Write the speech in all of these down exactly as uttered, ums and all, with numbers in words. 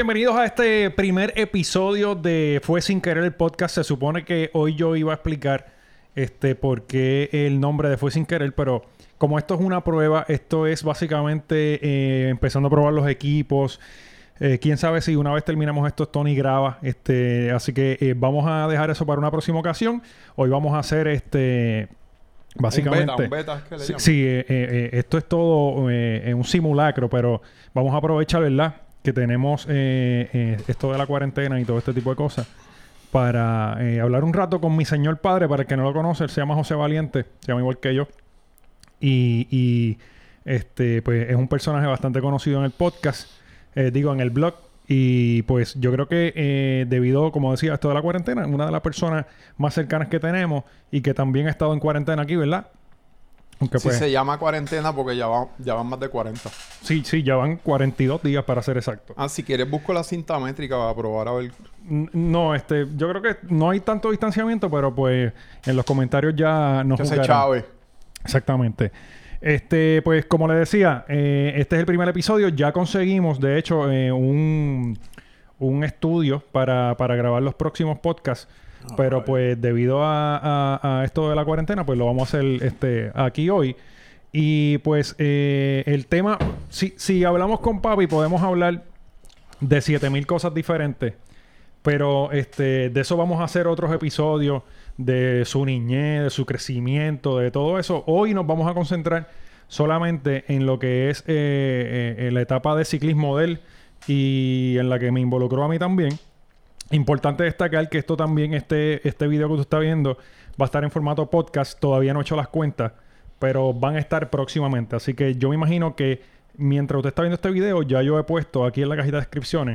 bienvenidos a este primer episodio de Fue Sin Querer el podcast. Se supone que hoy yo iba a explicar este por qué el nombre de Fue Sin Querer, pero como esto es una prueba, esto es básicamente eh, empezando a probar los equipos. Eh, quién sabe si una vez terminamos esto, Tony graba. Este, así que eh, vamos a dejar eso para una próxima ocasión. Hoy vamos a hacer este... Básicamente, un beta, un beta que le sí, llaman. sí eh, eh, esto es todo eh, un simulacro, pero vamos a aprovechar, ¿verdad? Que tenemos eh, eh, esto de la cuarentena y todo este tipo de cosas para eh, hablar un rato con mi señor padre. Para el que no lo conoce, él se llama José Valiente, se llama igual que yo. Y, y este, pues es un personaje bastante conocido en el podcast, eh, digo, en el blog. Y pues yo creo que eh, debido, como decía, a esto de la cuarentena, una de las personas más cercanas que tenemos y que también ha estado en cuarentena aquí, ¿verdad? Aunque Sí, pues, se llama cuarentena porque ya, va, ya van más de cuarenta. Sí, sí, ya van cuarenta y dos días para ser exacto. Ah, si quieres busco la cinta métrica para probar a ver. N- No, este, yo creo que no hay tanto distanciamiento, pero pues en los comentarios ya nos Que se juzgarán. chave. Exactamente. Este, pues como le decía, eh, este es el primer episodio. Ya conseguimos, de hecho, eh, un, un estudio para, para grabar los próximos podcasts. Oh, pero right. pues debido a, a, a esto de la cuarentena, pues lo vamos a hacer este, aquí hoy. Y pues eh, el tema, si, si hablamos con papi, podemos hablar de siete mil cosas diferentes. Pero este, de eso vamos a hacer otros episodios, de su niñez, de su crecimiento, de todo eso. Hoy nos vamos a concentrar solamente en lo que es eh, eh, la etapa de ciclismo de él y en la que me involucró a mí también. Importante destacar que esto también, este, este video que tú estás viendo, va a estar en formato podcast. Todavía no he hecho las cuentas, pero van a estar próximamente. Así que yo me imagino que mientras usted está viendo este video, ya yo he puesto aquí en la cajita de descripciones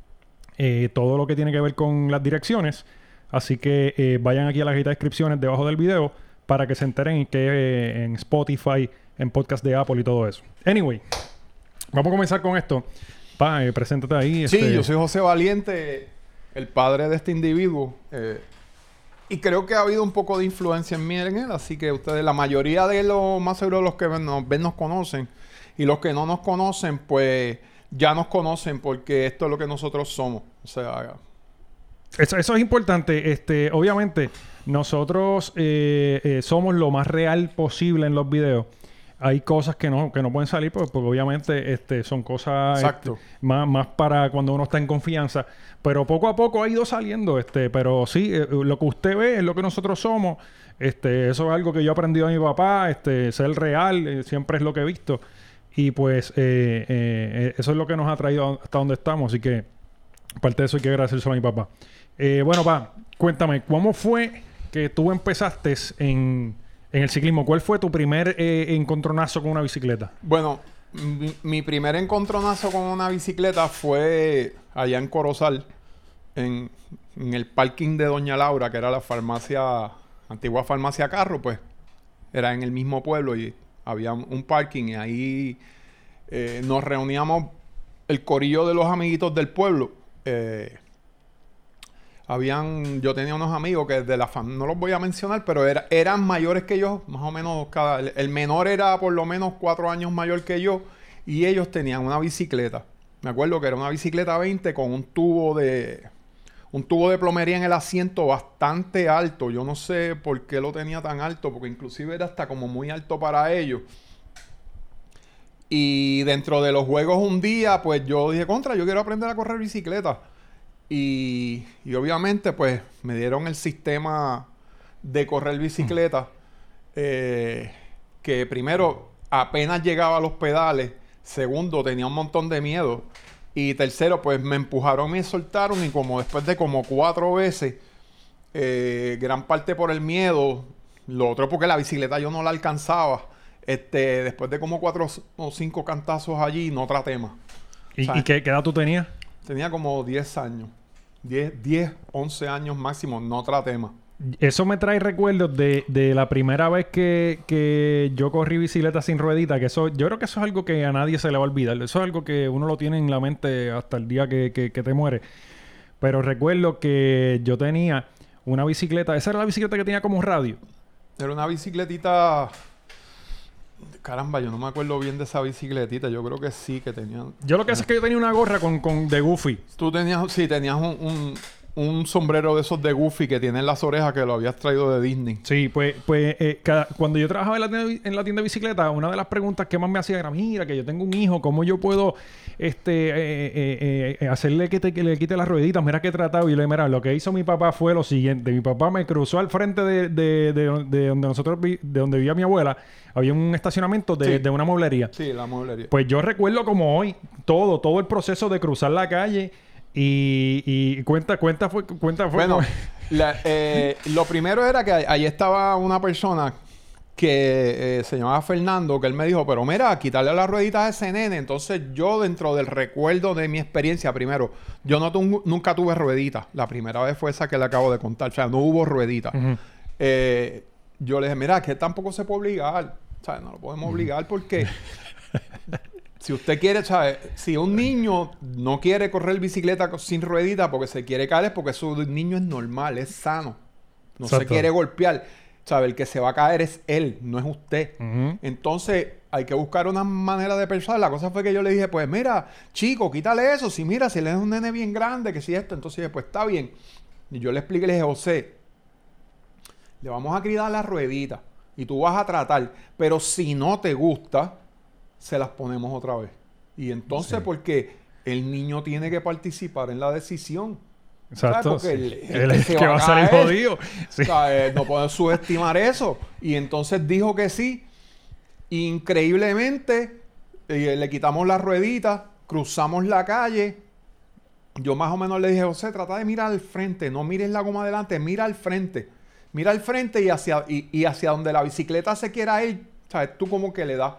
eh, todo lo que tiene que ver con las direcciones. Así que eh, vayan aquí a la cajita de descripciones debajo del video para que se enteren que eh, en Spotify, en podcast de Apple y todo eso. Anyway, vamos a comenzar con esto. Pa, eh, preséntate ahí. Sí, este... yo soy José Valiente, el padre de este individuo. Eh, y creo que ha habido un poco de influencia en mí en él. Así que ustedes, la mayoría de los, más seguro los que ven, nos ven, nos conocen. Y los que no nos conocen, pues ya nos conocen porque esto es lo que nosotros somos. O sea... Eso, eso es importante. Este, obviamente, nosotros eh, eh, somos lo más real posible en los videos. Hay cosas que no, que no pueden salir porque, porque obviamente este, son cosas este, más, más para cuando uno está en confianza. Pero poco a poco ha ido saliendo. Este, pero sí, eh, lo que usted ve es lo que nosotros somos. Este, eso es algo que yo he aprendido de mi papá. Este, ser real eh, siempre es lo que he visto. Y pues eh, eh, eso es lo que nos ha traído hasta donde estamos. Así que, aparte de eso, hay que agradecerse a mi papá. Eh, bueno, pa, cuéntame, ¿cómo fue que tú empezaste en, en el ciclismo? ¿Cuál fue tu primer eh, encontronazo con una bicicleta? Bueno, mi, mi primer encontronazo con una bicicleta fue allá en Corozal, en, en el parking de Doña Laura, que era la farmacia, antigua farmacia Carro, pues. Era en el mismo pueblo y había un parking y ahí eh, nos reuníamos el corillo de los amiguitos del pueblo. Eh, Habían, yo tenía unos amigos que de la familia, no los voy a mencionar, pero era, eran mayores que yo, más o menos cada, el, el menor era por lo menos cuatro años mayor que yo y ellos tenían una bicicleta. Me acuerdo que era una bicicleta veinte con un tubo de un tubo de plomería en el asiento bastante alto. Yo no sé por qué lo tenía tan alto, porque inclusive era hasta como muy alto para ellos. Y dentro de los juegos un día, pues yo dije, contra, yo quiero aprender a correr bicicleta. Y, y obviamente pues me dieron el sistema de correr bicicleta eh, que primero apenas llegaba a los pedales, segundo tenía un montón de miedo y tercero pues me empujaron y me soltaron y como después de como cuatro veces eh, gran parte por el miedo, lo otro porque la bicicleta yo no la alcanzaba, este, después de como cuatro o cinco cantazos allí no traté más. ¿Y, ¿y qué, qué edad tú tenías? Tenía como diez años. diez, once años máximo, no traté más. Eso me trae recuerdos de, de la primera vez que, que yo corrí bicicleta sin ruedita. Que eso, yo creo que eso es algo que a nadie se le va a olvidar. Eso es algo que uno lo tiene en la mente hasta el día que, que, que te muere. Pero recuerdo que yo tenía una bicicleta. Esa era la bicicleta que tenía como radio. Era una bicicletita Caramba, yo no me acuerdo bien de esa bicicletita. Yo creo que sí, que tenía... Yo lo que sé es que yo tenía una gorra con, con de Goofy. Tú tenías... Sí, tenías un, un, un sombrero de esos de Goofy que tienen las orejas que lo habías traído de Disney. Sí, pues, pues eh, cada, cuando yo trabajaba en la, tienda, en la tienda de bicicleta, una de las preguntas que más me hacía era, mira, que yo tengo un hijo, ¿cómo yo puedo este, eh, eh, eh, hacerle que, te, que le quite las rueditas? Mira qué he tratado. Y yo le dije, mira, lo que hizo mi papá fue lo siguiente. Mi papá me cruzó al frente de, de, de, de donde nosotros vi, de donde vivía mi abuela. Había un estacionamiento de, Sí. de una mueblería. Sí, la mueblería. Pues yo recuerdo como hoy todo, todo el proceso de cruzar la calle y, y cuenta, cuenta fue, cuenta fue. Bueno, la, eh, lo primero era que ahí estaba una persona que eh, se llamaba Fernando, que él me dijo, pero mira, quitarle las rueditas a ese nene. Entonces yo, dentro del recuerdo de mi experiencia, primero, yo no tu, nunca tuve rueditas. La primera vez fue esa que le acabo de contar. O sea, no hubo rueditas. Uh-huh. eh, yo le dije, mira, que tampoco se puede obligar. O sea, no lo podemos obligar porque... Si usted quiere, ¿sabes? Si un niño no quiere correr bicicleta sin ruedita porque se quiere caer, es porque su niño es normal, es sano. No Exacto. se quiere golpear. ¿Sabe? El que se va a caer es él, no es usted. Uh-huh. Entonces, hay que buscar una manera de pensar. La cosa fue que yo le dije, pues mira, chico, quítale eso. Si mira, si él es un nene bien grande, que si esto, entonces, pues está bien. Y yo le expliqué, le dije, José, le vamos a quitar la ruedita y tú vas a tratar. Pero si no te gusta... se las ponemos otra vez. Y entonces, Sí. porque el niño tiene que participar en la decisión. Exacto. ¿Sabes? Porque Sí. el- el Él que es se que va va a a salir caer. jodido. Sí. O sea, eh, no podemos subestimar eso. Y entonces dijo que sí. Increíblemente, eh, le quitamos las rueditas, cruzamos la calle. Yo más o menos le dije, José, trata de mirar al frente, no mires la goma adelante, mira al frente. Mira al frente y hacia, y, y hacia donde la bicicleta se quiera ir, ¿sabes? Tú como que le das.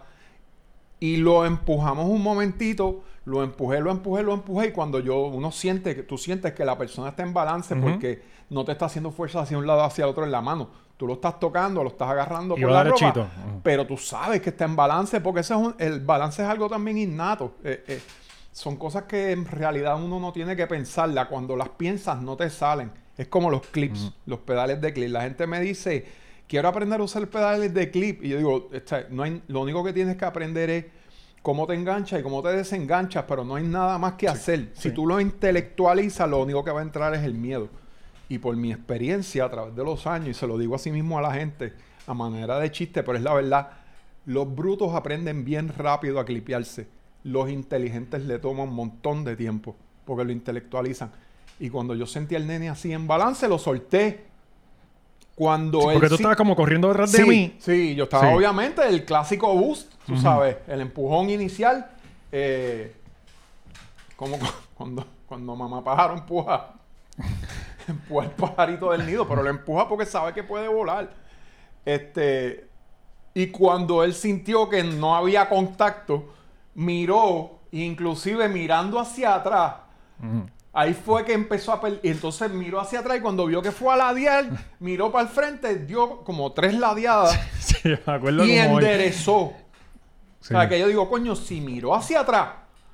Y lo empujamos un momentito, lo empujé, lo empujé, lo empujé. Y cuando yo, uno siente, que tú sientes que la persona está en balance, uh-huh, porque no te está haciendo fuerza hacia un lado, hacia el otro en la mano. Tú lo estás tocando, lo estás agarrando y por la ropa, uh-huh, pero tú sabes que está en balance, porque ese es un, el balance es algo también innato. Eh, eh, son cosas que en realidad uno no tiene que pensarlas. Cuando las piensas no te salen. Es como los clips, uh-huh, los pedales de clip. La gente me dice, quiero aprender a usar pedales de clip. Y yo digo, no hay, lo único que tienes que aprender es cómo te enganchas y cómo te desenganchas, pero no hay nada más que sí, hacer. Sí. Si tú lo intelectualizas, lo único que va a entrar es el miedo. Y por mi experiencia a través de los años, y se lo digo así mismo a la gente, a manera de chiste, pero es la verdad, los brutos aprenden bien rápido a clipearse. Los inteligentes le toman un montón de tiempo, porque lo intelectualizan. Y cuando yo sentí al nene así en balance, lo solté. Cuando sí, él porque tú sí, estabas como corriendo detrás sí, de mí. Sí, yo estaba sí. obviamente el clásico boost, tú uh-huh, sabes, el empujón inicial. Eh, como cuando, cuando mamá pájaro empuja, empuja el pajarito del nido, pero lo empuja porque sabe que puede volar. Este, y cuando él sintió que no había contacto, miró, inclusive mirando hacia atrás. Uh-huh. Ahí fue que empezó a perder. Y entonces miró hacia atrás y cuando vio que fue a ladear, miró para el frente, dio como tres ladeadas sí, me acuerdo y como enderezó. Hoy. Sí. O sea, que yo digo, coño, si miró hacia atrás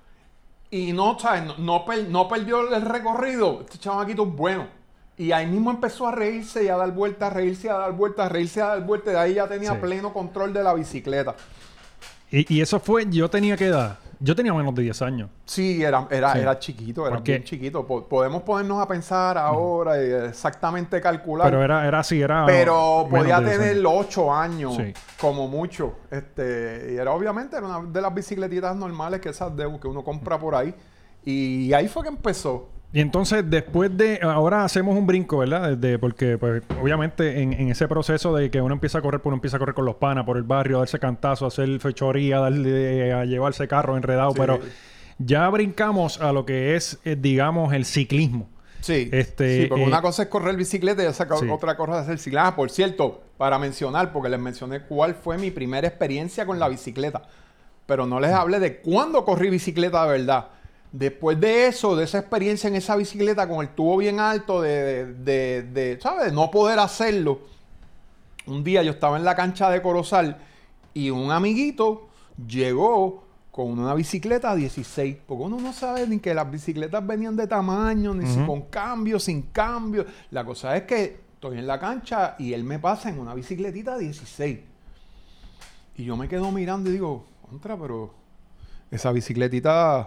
y no, ¿sabes? No, no, per, no perdió el recorrido, este chamaquito es bueno. Y ahí mismo empezó a reírse y a dar vueltas, a reírse, a dar vueltas, a reírse, a dar vueltas. De ahí ya tenía sí. pleno control de la bicicleta. Y, y eso fue, yo tenía que edad. Yo tenía menos de diez años. Sí, era, era, sí. era chiquito, era bien chiquito. Podemos ponernos a pensar ahora y exactamente calcular. Pero era, era así, era... Pero podía tener ocho años, sí. como mucho. Este, y era obviamente era una de las bicicletitas normales que esas de, que uno compra por ahí. Y ahí fue que empezó. Y entonces, después de... Ahora hacemos un brinco, ¿verdad? De, porque, pues, obviamente, en, en ese proceso de que uno empieza a correr, pues uno empieza a correr con los panas por el barrio, a darse cantazo, a hacer fechoría, a, darle, a llevarse carro enredado. Sí. Pero ya brincamos a lo que es, eh, digamos, el ciclismo. Sí, este, sí, porque eh, una cosa es correr bicicleta y esa sí. otra cosa es hacer ciclismo. Ah, por cierto, para mencionar, porque les mencioné cuál fue mi primera experiencia con la bicicleta. Pero no les hablé de cuándo corrí bicicleta de verdad. Después de eso, de esa experiencia en esa bicicleta con el tubo bien alto, de, de, de, de ¿sabes? De no poder hacerlo. Un día yo estaba en la cancha de Corozal y un amiguito llegó con una bicicleta dieciséis. Porque uno no sabe ni que las bicicletas venían de tamaño, ni uh-huh. si con cambio, sin cambio. La cosa es que estoy en la cancha y él me pasa en una bicicletita dieciséis. Y yo me quedo mirando y digo, contra, pero esa bicicletita,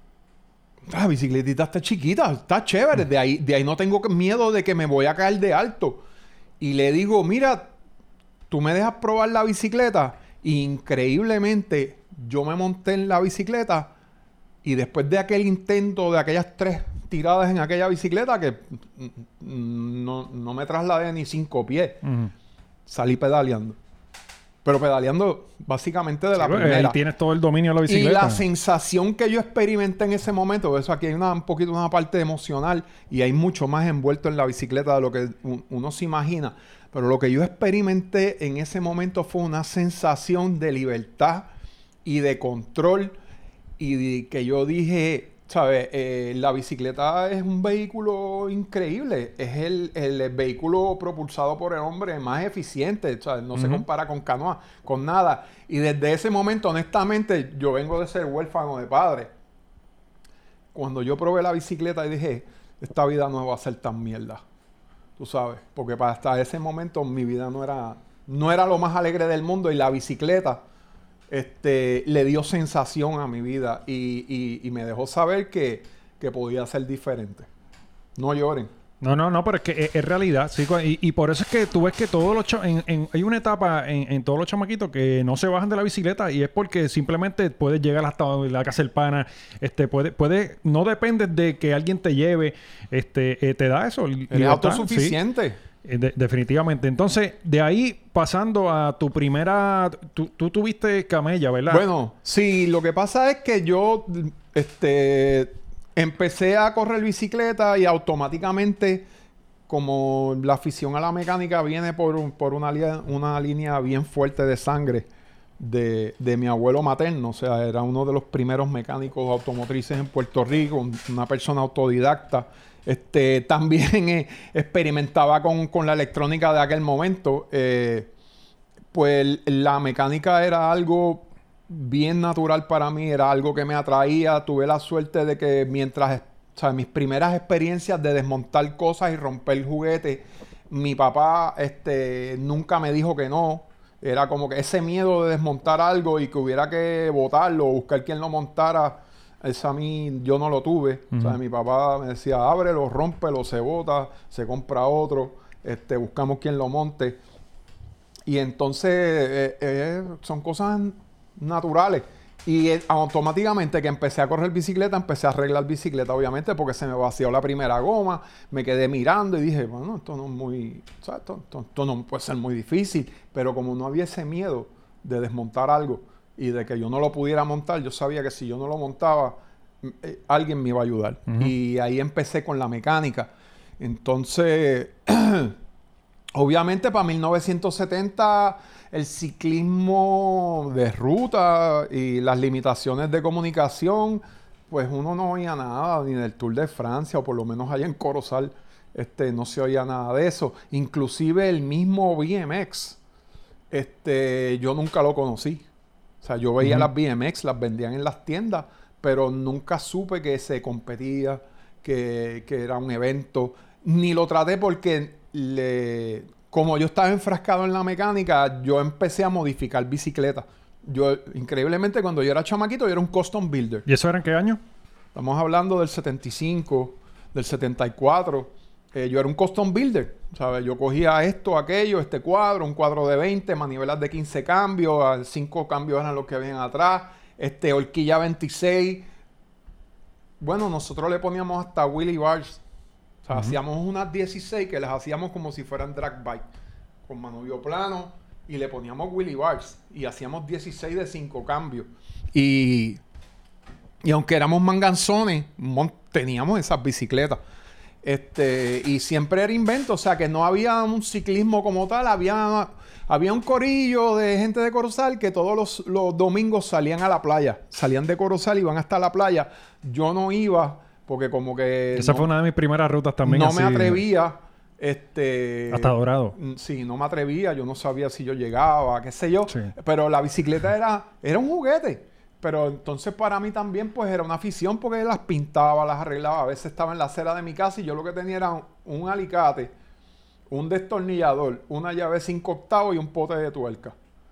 la bicicletita está chiquita, está chévere. De ahí, de ahí no tengo miedo de que me voy a caer de alto. Y le digo, mira, tú me dejas probar la bicicleta. Y increíblemente, yo me monté en la bicicleta y después de aquel intento, de aquellas tres tiradas en aquella bicicleta, que no, no me trasladé ni cinco pies, uh-huh. salí pedaleando. Pero pedaleando básicamente de sí, la pues, primera. Ahí tienes todo el dominio de la bicicleta. Y la sensación que yo experimenté en ese momento, eso aquí hay una, un poquito una parte emocional y hay mucho más envuelto en la bicicleta de lo que un, uno se imagina. Pero lo que yo experimenté en ese momento fue una sensación de libertad y de control y de, que yo dije, ¿sabes? Eh, la bicicleta es un vehículo increíble. Es el, el, el vehículo propulsado por el hombre más eficiente. ¿Sabes? No uh-huh. se compara con canoa, con nada. Y desde ese momento, honestamente, yo vengo de ser huérfano de padre. Cuando yo probé la bicicleta y dije, esta vida no va a ser tan mierda. Tú sabes. Porque para hasta ese momento mi vida no era, no era lo más alegre del mundo. Y la bicicleta Este, le dio sensación a mi vida y, y, y me dejó saber que, que podía ser diferente. No lloren. No, no, no, pero es que es, es realidad. Sí, y, y por eso es que tú ves que todos los... Cha- en, en, hay una etapa en, en todos los chamaquitos que no se bajan de la bicicleta y es porque simplemente puedes llegar hasta la casa del pana. Este, puede, puede, no dependes de que alguien te lleve. Este, eh, te da eso. Eres autosuficiente. Sí. De- definitivamente. Entonces, de ahí pasando a tu primera... Tú, tú tuviste camella, ¿verdad? Bueno, sí. Lo que pasa es que yo este, empecé a correr bicicleta y automáticamente, como la afición a la mecánica viene por, un, por una, li- una línea bien fuerte de sangre de, de mi abuelo materno. O sea, era uno de los primeros mecánicos automotrices en Puerto Rico, un, una persona autodidacta. Este, también eh, experimentaba con, con la electrónica de aquel momento. Eh, pues la mecánica era algo bien natural para mí, era algo que me atraía. Tuve la suerte de que mientras, o sea, mis primeras experiencias de desmontar cosas y romper juguetes, mi papá este, nunca me dijo que no. Era como que ese miedo de desmontar algo y que hubiera que botarlo o buscar quien lo montara. Eso a mí yo no lo tuve. Uh-huh. O sea, mi papá me decía, ábrelo, rómpelo, se bota, se compra otro, este, buscamos quien lo monte. Y entonces eh, eh, son cosas naturales. Y eh, automáticamente que empecé a correr bicicleta, empecé a arreglar bicicleta, obviamente, porque se me vació la primera goma, me quedé mirando y dije, bueno, esto no es muy, o sea, esto, esto, esto no puede ser muy difícil. Pero como no había ese miedo de desmontar algo, y de que yo no lo pudiera montar, yo sabía que si yo no lo montaba, eh, alguien me iba a ayudar. Uh-huh. Y ahí empecé con la mecánica. Entonces, obviamente para mil novecientos setenta, el ciclismo de ruta y las limitaciones de comunicación, pues uno no oía nada, ni del Tour de Francia, o por lo menos allá en Corozal, este, no se oía nada de eso. Inclusive el mismo B M X, este, yo nunca lo conocí. O sea, yo veía uh-huh. las B M X, las vendían en las tiendas, pero nunca supe que se competía, que, que era un evento. Ni lo traté porque, le, como yo estaba enfrascado en la mecánica, yo empecé a modificar bicicletas. Yo, increíblemente, cuando yo era chamaquito, yo era un custom builder. ¿Y eso era en qué año? Estamos hablando del setenta y cinco, del setenta y cuatro. Eh, yo era un custom builder, ¿sabes? Yo cogía esto, aquello, este cuadro, un cuadro de veinte, manivelas de quince cambios, cinco cambios eran los que habían atrás, este, horquilla veintiséis. Bueno, nosotros le poníamos hasta wheelie bars. O sea, uh-huh. hacíamos unas dieciséis que las hacíamos como si fueran drag bike, con manubrio plano, y le poníamos wheelie bars. Y hacíamos dieciséis de cinco cambios. Y, y aunque éramos manganzones, teníamos esas bicicletas. Este, y siempre era invento, o sea que no había un ciclismo como tal, había, había un corillo de gente de Corozal que todos los, los domingos salían a la playa, salían de Corozal y iban hasta la playa. Yo no iba porque como que... Esa no, fue una de mis primeras rutas también. No así, me atrevía. Este, hasta Dorado. Sí, no me atrevía, yo no sabía si yo llegaba, qué sé yo, sí. Pero la bicicleta era, era un juguete. Pero entonces para mí también pues era una afición porque las pintaba, las arreglaba. A veces estaba en la acera de mi casa y yo lo que tenía era un, un alicate, un destornillador, una llave cinco octavos y un pote de tuerca.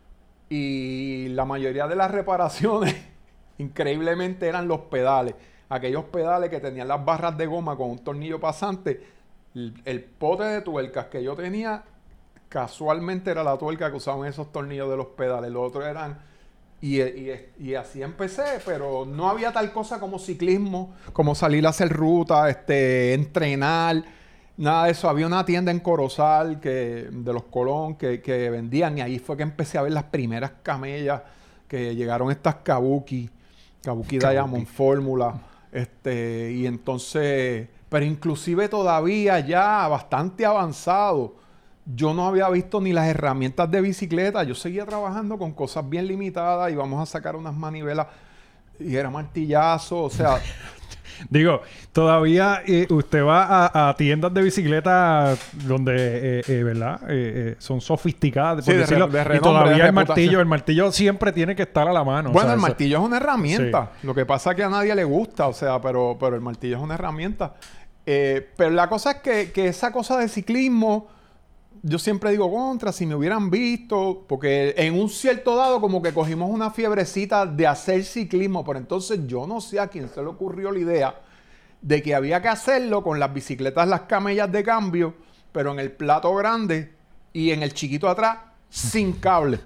Y la mayoría de las reparaciones, increíblemente, eran los pedales. Aquellos pedales que tenían las barras de goma con un tornillo pasante. El, el pote de tuercas que yo tenía, casualmente era la tuerca que usaban esos tornillos de los pedales. Los otros eran... Y, y, y así empecé, pero no había tal cosa como ciclismo, como salir a hacer ruta, este, entrenar, nada de eso. Había una tienda en Corozal que, de los Colón que, que vendían, y ahí fue que empecé a ver las primeras camellas que llegaron, estas Kabuki, Kabuki Diamond Fórmula, este, y entonces, pero inclusive todavía ya bastante avanzado, yo no había visto ni las herramientas de bicicleta. Yo seguía trabajando con cosas bien limitadas y vamos a sacar unas manivelas y era martillazo, o sea... Digo, todavía eh, usted va a, a tiendas de bicicleta donde, eh, eh, ¿verdad? Eh, eh, son sofisticadas, por sí, decirlo. de, de renombre, y todavía de el martillo, reputación. el martillo siempre tiene que estar a la mano. Bueno, o sea, el eso... martillo es una herramienta. Sí. Lo que pasa es que a nadie le gusta, o sea, pero, pero el martillo es una herramienta. Eh, pero la cosa es que, que esa cosa de ciclismo... Yo siempre digo contra, si me hubieran visto, porque en un cierto dado como que cogimos una fiebrecita de hacer ciclismo, pero entonces yo no sé a quién se le ocurrió la idea de que había que hacerlo con las bicicletas, las camellas de cambio, pero en el plato grande y en el chiquito atrás, sin cable.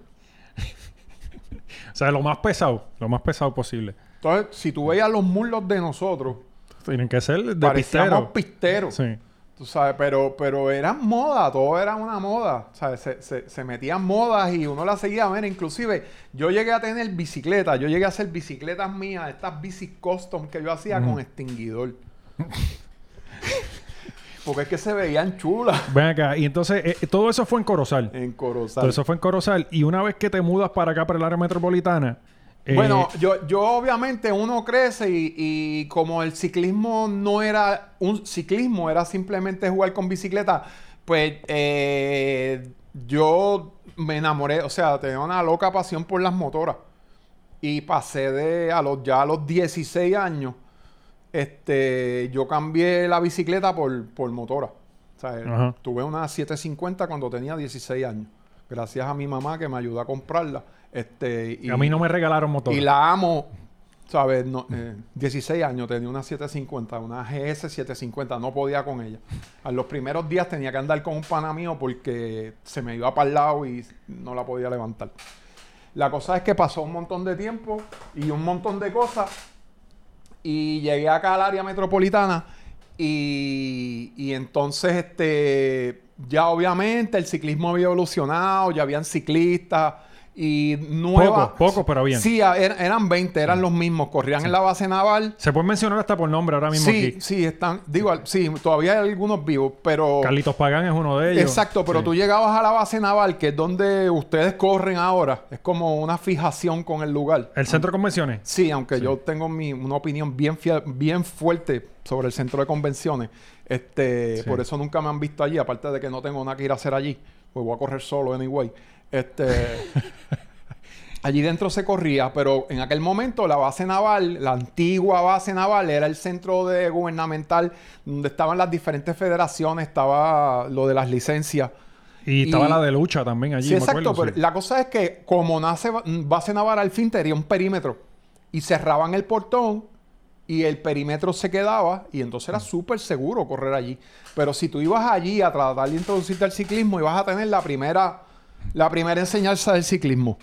O sea, lo más pesado, lo más pesado posible. Entonces, si tú veías los muslos de nosotros, tienen que ser de parecíamos pistero. pisteros. Sí. Tú sabes, pero, pero eran moda, todo era una moda. O sea, se, se, se metían modas y uno las seguía a ver. Inclusive, yo llegué a tener bicicletas, yo llegué a hacer bicicletas mías, estas bicis custom que yo hacía mm. con extinguidor. Porque es que se veían chulas. Ven acá, y entonces, eh, todo eso fue en Corozal. En Corozal. Todo eso fue en Corozal. Y una vez que te mudas para acá, para el área metropolitana... Eh, bueno, yo, yo obviamente uno crece y, y como el ciclismo no era un ciclismo, era simplemente jugar con bicicleta, pues eh, yo me enamoré, o sea, tenía una loca pasión por las motoras. Y pasé de a los ya a los dieciséis años, este, yo cambié la bicicleta por, por motora. O sea, Ajá. tuve una setecientos cincuenta cuando tenía dieciséis años. Gracias a mi mamá que me ayudó a comprarla. Este, y, a mí no me regalaron motor. Y la amo, ¿sabes? No, eh, dieciséis años, tenía una setecientos cincuenta, una G S setecientos cincuenta, no podía con ella. A los primeros días tenía que andar con un pana mío porque se me iba para el lado y no la podía levantar. La cosa es que pasó un montón de tiempo y un montón de cosas y llegué acá al área metropolitana y, y entonces este, ya obviamente el ciclismo había evolucionado, ya habían ciclistas. Y nuevas... Poco, poco, pero bien. Sí, er, eran veinte, eran los mismos. Corrían sí. en la base naval. Se puede mencionar hasta por nombre ahora mismo sí, aquí. Sí, están... Digo, sí, todavía hay algunos vivos, pero... Carlitos Pagán es uno de ellos. Exacto, pero sí. tú llegabas a la base naval, que es donde ustedes corren ahora. Es como una fijación con el lugar. ¿El centro de convenciones? Sí, aunque sí. yo tengo mi, una opinión bien, fiel, bien fuerte sobre el centro de convenciones. Este, sí. Por eso nunca me han visto allí. Aparte de que no tengo nada que ir a hacer allí. Pues voy a correr solo anyway. Este... Allí dentro se corría, pero en aquel momento la base naval, la antigua base naval, era el centro de gubernamental donde estaban las diferentes federaciones, estaba lo de las licencias. Y, y estaba la de lucha también allí, sí, me exacto, acuerdo, pero sí. la cosa es que como nace base naval al fin tenía un perímetro y cerraban el portón y el perímetro se quedaba y entonces era súper seguro correr allí. Pero si tú ibas allí a tratar de introducirte al ciclismo, ibas a tener la primera, la primera enseñanza del ciclismo.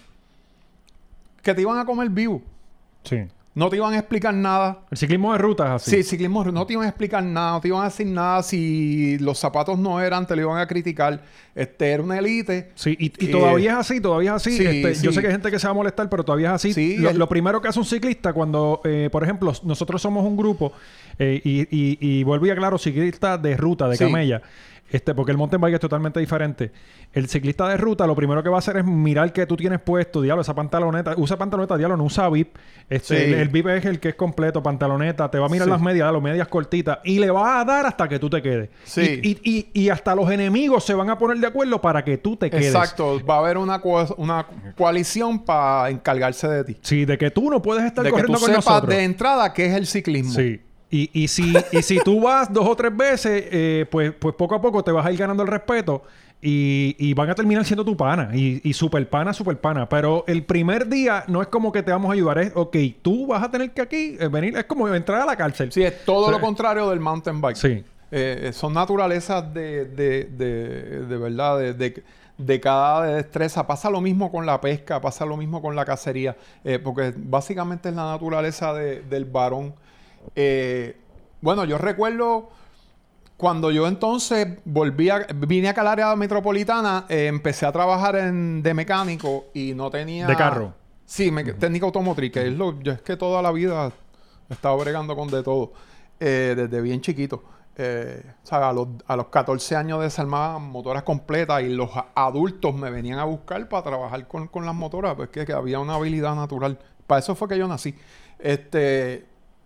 Que te iban a comer vivo. Sí. No te iban a explicar nada. El ciclismo de ruta es así. Sí, el ciclismo no te iban a explicar nada. No te iban a decir nada. Si los zapatos no eran, te lo iban a criticar. Este, era una élite. Sí, y, y eh, todavía es así, todavía es así. Sí, este, sí. Yo sé que hay gente que se va a molestar, pero todavía es así. Sí, lo, el... lo primero que hace un ciclista cuando, eh, por ejemplo, nosotros somos un grupo eh, y, y, y vuelvo y aclaro, ciclista de ruta, de sí. camella. Este, porque el mountain bike es totalmente diferente. El ciclista de ruta lo primero que va a hacer es mirar qué tú tienes puesto. Diablo, esa pantaloneta. Usa pantaloneta, diablo, no usa V I P. Este, sí. el, el V I P es el que es completo, pantaloneta. Te va a mirar sí. las medias, las medias cortitas. Y le va a dar hasta que tú te quedes. Sí. Y, y, y, y hasta los enemigos se van a poner de acuerdo para que tú te quedes. Exacto. Va a haber una, co una coalición para encargarse de ti. Sí, de que tú no puedes estar de corriendo que tú con sepas nosotros. de entrada qué es el ciclismo. Sí. Y, y, si, y si tú vas dos o tres veces, eh, pues, pues poco a poco te vas a ir ganando el respeto y, y van a terminar siendo tu pana. Y, y super pana, super pana. Pero el primer día no es como que te vamos a ayudar. Es, ok, tú vas a tener que aquí eh, venir. Es como entrar a la cárcel. Sí, es todo o sea, lo contrario del mountain bike. Sí. Eh, son naturalezas de, de, de, de verdad, de, de, de cada destreza. Pasa lo mismo con la pesca, pasa lo mismo con la cacería. Eh, porque básicamente es la naturaleza de, del varón. Eh, bueno, yo recuerdo cuando yo entonces volví a, vine acá al área metropolitana, eh, empecé a trabajar en, de mecánico y no tenía... ¿De carro? Sí, me, uh-huh. técnica automotriz, que es lo... Yo es que toda la vida he estado bregando con de todo, eh, desde bien chiquito. Eh, o sea, a los, a los catorce años desarmaban motoras completas y los adultos me venían a buscar para trabajar con, con las motoras, pues que, que había una habilidad natural. Para eso fue que yo nací. Este...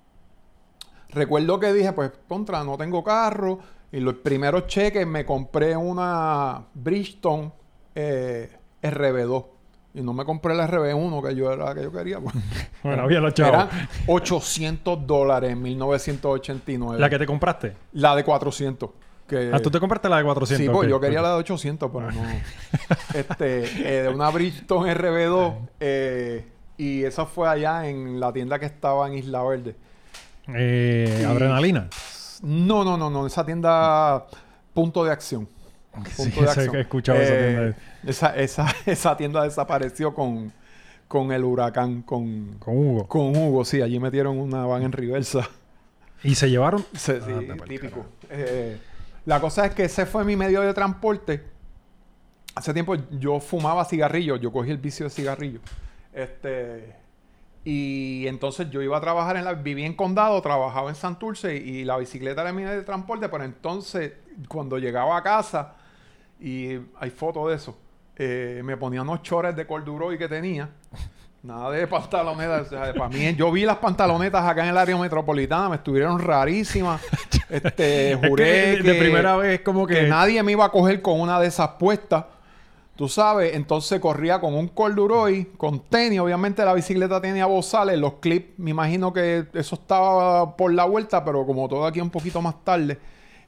Recuerdo que dije, pues, contra, no tengo carro. Y los primeros cheques me compré una Bridgestone eh, R B dos. Y no me compré la R B uno, que yo era la que yo quería. Pues. Bueno, había los chavos. Eran ochocientos dólares en mil novecientos ochenta y nueve. ¿La que te compraste? La de cuatrocientos. Que... Ah, ¿tú te compraste la de cuatrocientos? Sí, pues okay, yo quería okay. la de ochocientos, pero no. este, eh, de una Bridgestone R B dos. Eh, y esa fue allá en la tienda que estaba en Isla Verde. Eh, y... ¿Adrenalina? No, no, no, no. Esa tienda... Punto de acción. Punto sí, de acción. Que he escuchado eh, esa tienda. Esa, esa, esa tienda desapareció con, con el huracán. Con, con Hugo. Con Hugo, sí. Allí metieron una van en reversa. ¿Y se llevaron? Se, sí, ah, típico. Eh, la cosa es que ese fue mi medio de transporte. Hace tiempo yo fumaba cigarrillos. Yo cogí el vicio de cigarrillos. Este... Y entonces yo iba a trabajar en la... Vivía en Condado, trabajaba en Santurce y, y la bicicleta era mi medio de transporte. Pero entonces, cuando llegaba a casa, y hay fotos de eso, eh, me ponía unos chores de corduroy que tenía. Nada de pantalonetas. O sea, para mí, yo vi las pantalonetas acá en el área metropolitana, me estuvieron rarísimas. Este, juré es que, que... De primera vez como que... que nadie me iba a coger con una de esas puestas. Tú sabes, entonces corría con un corduroy, con tenis. Obviamente la bicicleta tenía bozales, los clips. Me imagino que eso estaba por la vuelta, pero como todo aquí un poquito más tarde.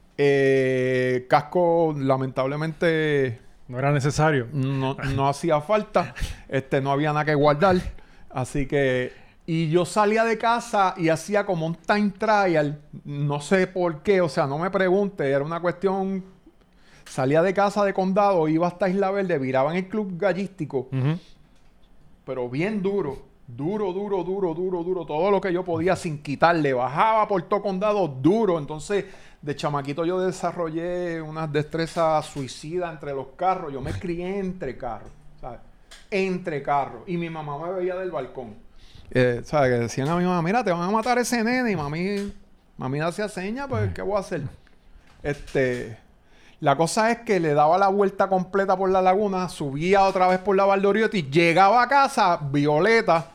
Eh, casco, lamentablemente... No era necesario. No, no hacía falta. Este, no había nada que guardar. Así que... Y yo salía de casa y hacía como un time trial. No sé por qué. O sea, no me pregunte. Era una cuestión... Salía de casa de Condado, iba hasta Isla Verde, viraba en el club gallístico. Uh-huh. Pero bien duro. Duro, duro, duro, duro, duro. Todo lo que yo podía sin quitarle. Bajaba por todo Condado duro. Entonces, de chamaquito yo desarrollé unas destrezas suicidas entre los carros. Yo me crié entre carros. ¿Sabes? Entre carros. Y mi mamá me veía del balcón. Eh, ¿Sabes? Que decían a mi mamá, mira, te van a matar ese nene. Y mami, mami hacía señas, pues, ¿qué voy a hacer? Este... La cosa es que le daba la vuelta completa por la laguna, subía otra vez por la Valdoriotti, llegaba a casa, violeta,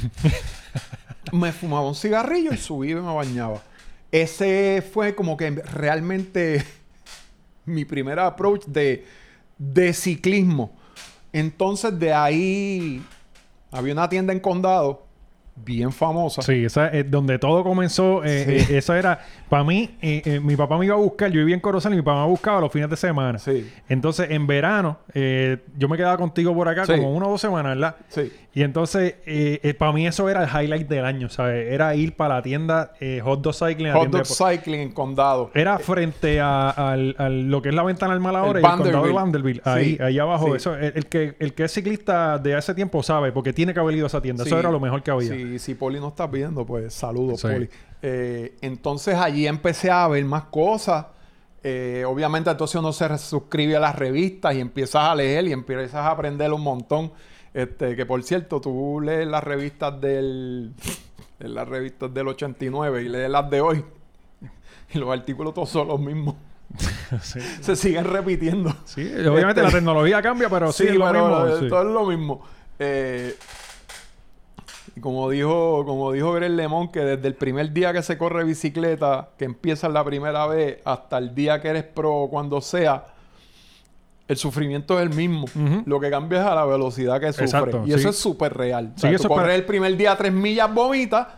me fumaba un cigarrillo y subía y me bañaba. Ese fue como que realmente mi primer approach de, de ciclismo. Entonces de ahí había una tienda en Condado bien famosa. Sí, esa es donde todo comenzó. Eh, sí. eh, esa era... Para mí, eh, eh, mi papá me iba a buscar. Yo vivía en Corozal y mi papá me buscaba los fines de semana. Sí. Entonces, en verano, eh, yo me quedaba contigo por acá sí. como una o dos semanas, ¿verdad? Sí. Y entonces, eh, eh, para mí eso era el highlight del año, ¿sabes? Era ir para la tienda eh, Hot Dog Cycling. Hot Dog Cycling en Condado. Era frente a, a, a lo que es la ventana del Malahora y el Condado de Vanderbilt. Ahí, sí. ahí abajo. Sí. Eso, el, el, que, el que es ciclista de ese tiempo sabe, porque tiene que haber ido a esa tienda. Sí. Eso era lo mejor que había. Sí, si Poli no está viendo, pues saludos, sí. Poli. Eh, entonces allí empecé a ver más cosas. Eh, obviamente entonces uno se suscribe a las revistas y empiezas a leer y empiezas a aprender un montón. Este, que por cierto, tú lees las revistas del... las revistas del ochenta y nueve y lees las de hoy. Y los artículos todos son los mismos. Sí. Se siguen repitiendo. Sí, obviamente este, la tecnología cambia, pero sí, sí es lo pero mismo. Sí. Todo es lo mismo. Eh... Como dijo, como dijo Greg LeMond, que desde el primer día que se corre bicicleta, que empiezas la primera vez, hasta el día que eres pro, cuando sea, el sufrimiento es el mismo. Uh-huh. Lo que cambia es a la velocidad que sufre. Exacto, y sí. Eso es súper real. O sea, sí, tú corres para... el primer día tres millas, vomitas,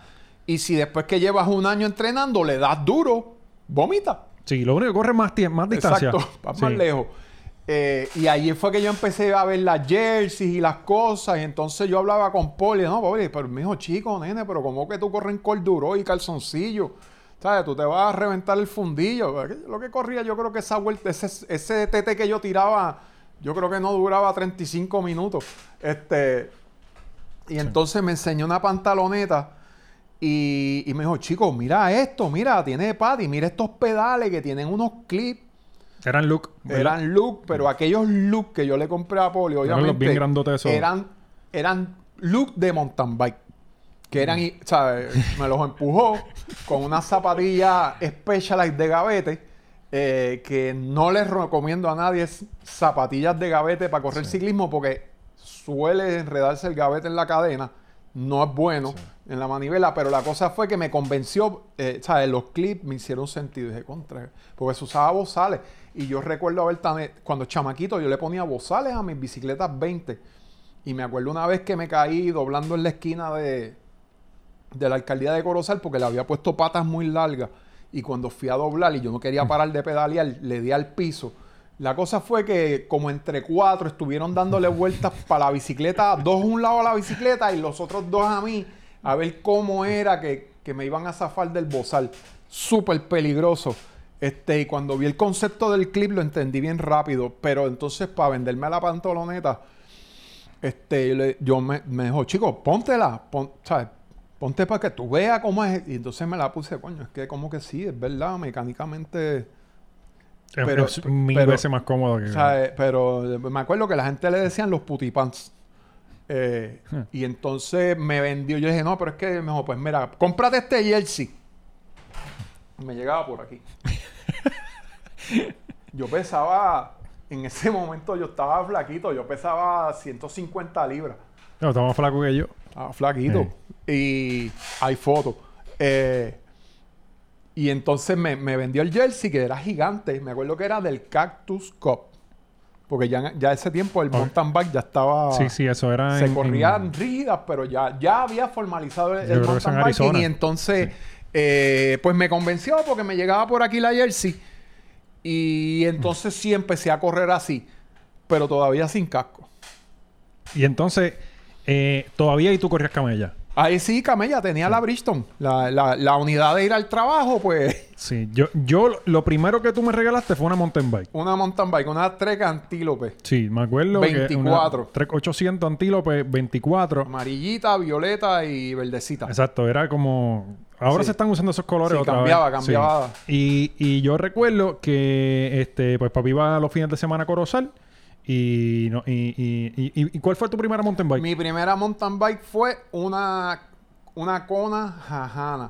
Y si después que llevas un año entrenando le das duro, vomita. Sí, lo único que corre más, más distancia. Exacto, vas sí. más lejos. Eh, y ahí fue que yo empecé a ver las jerseys y las cosas. Y entonces yo hablaba con Poli. No, Poli, pero mi hijo chico, nene, pero ¿cómo que tú corres en corduro y calzoncillo? ¿Sabes? Tú te vas a reventar el fundillo. Lo que corría, yo creo que esa vuelta, ese, ese T T que yo tiraba, yo creo que no duraba treinta y cinco minutos. Este, y sí. entonces me enseñó una pantaloneta. Y, y me dijo, chico, mira esto, mira, tiene patty, mira estos pedales que tienen unos clips. Eran look. Eran look, pero aquellos look que yo le compré a Poli, obviamente, eran los bien grandotes esos. Eran, eran look de mountain bike. Que eran, ¿sabes? Me los empujó con una zapatilla Specialized de gavete, eh, que no les recomiendo a nadie zapatillas de gavete para correr sí. ciclismo porque suele enredarse el gavete en la cadena. No es bueno sí. en la manivela, pero la cosa fue que me convenció, eh, ¿sabes? Los clips me hicieron sentido. Dije, contra, porque se usaba bozales. Y yo recuerdo haber, tan, cuando chamaquito, yo le ponía bozales a mis bicicletas veinte. Y me acuerdo una vez que me caí doblando en la esquina de, de la alcaldía de Corozal porque le había puesto patas muy largas. Y cuando fui a doblar y yo no quería parar de pedalear, le di al piso. La cosa fue que como entre cuatro estuvieron dándole vueltas para la bicicleta, dos a un lado a la bicicleta y los otros dos a mí, a ver cómo era que, que me iban a zafar del bozal. Súper peligroso. Este, y cuando vi el concepto del clip lo entendí bien rápido. Pero entonces para venderme la pantaloneta, este, yo, le, yo me, me dijo, chico, póntela, pon, ¿sabes? Ponte para que tú veas cómo es. Y entonces me la puse, coño, es que como que sí, es verdad, mecánicamente... Pero, es mil pero, veces más cómodo que... ¿sabes? Pero me acuerdo que la gente le decían los putipants. Eh, hmm. Y entonces me vendió. Yo dije, no, pero es que mejor, pues mira, cómprate este jersey. Me llegaba por aquí. Yo pesaba... En ese momento yo estaba flaquito. Yo pesaba ciento cincuenta libras. No, estaba más flaco que yo. Estaba flaquito. Eh. Y hay fotos. Eh... Y entonces me, me vendió el jersey que era gigante. Me acuerdo que era del Cactus Cup. Porque ya, ya ese tiempo el okay. mountain bike ya estaba... Sí, sí, eso era Se en, corrían en... rígidas, pero ya, ya había formalizado el, el mountain bike. Arizona. Y entonces, sí. eh, pues me convenció porque me llegaba por aquí la jersey. Y entonces sí empecé a correr así. Pero todavía sin casco. Y entonces, eh, todavía y tú corrías camella. Ahí sí, camella, tenía sí. la Bridgestone. La, la, la unidad de ir al trabajo, pues... Sí. Yo, yo lo primero que tú me regalaste fue una mountain bike. Una mountain bike, una Trek Antílope. Sí, me acuerdo veinticuatro. Que Trek ochocientos Antílope veinticuatro. Amarillita, violeta y verdecita. Exacto. Era como... Ahora sí. se están usando esos colores sí, otra cambiaba, vez. cambiaba. Sí. Y, y yo recuerdo que... este pues papi iba los fines de semana a Corozal. Y, no, y, y, y, y, ¿Y cuál fue tu primera mountain bike? Mi primera mountain bike fue una, una Kona Jajana.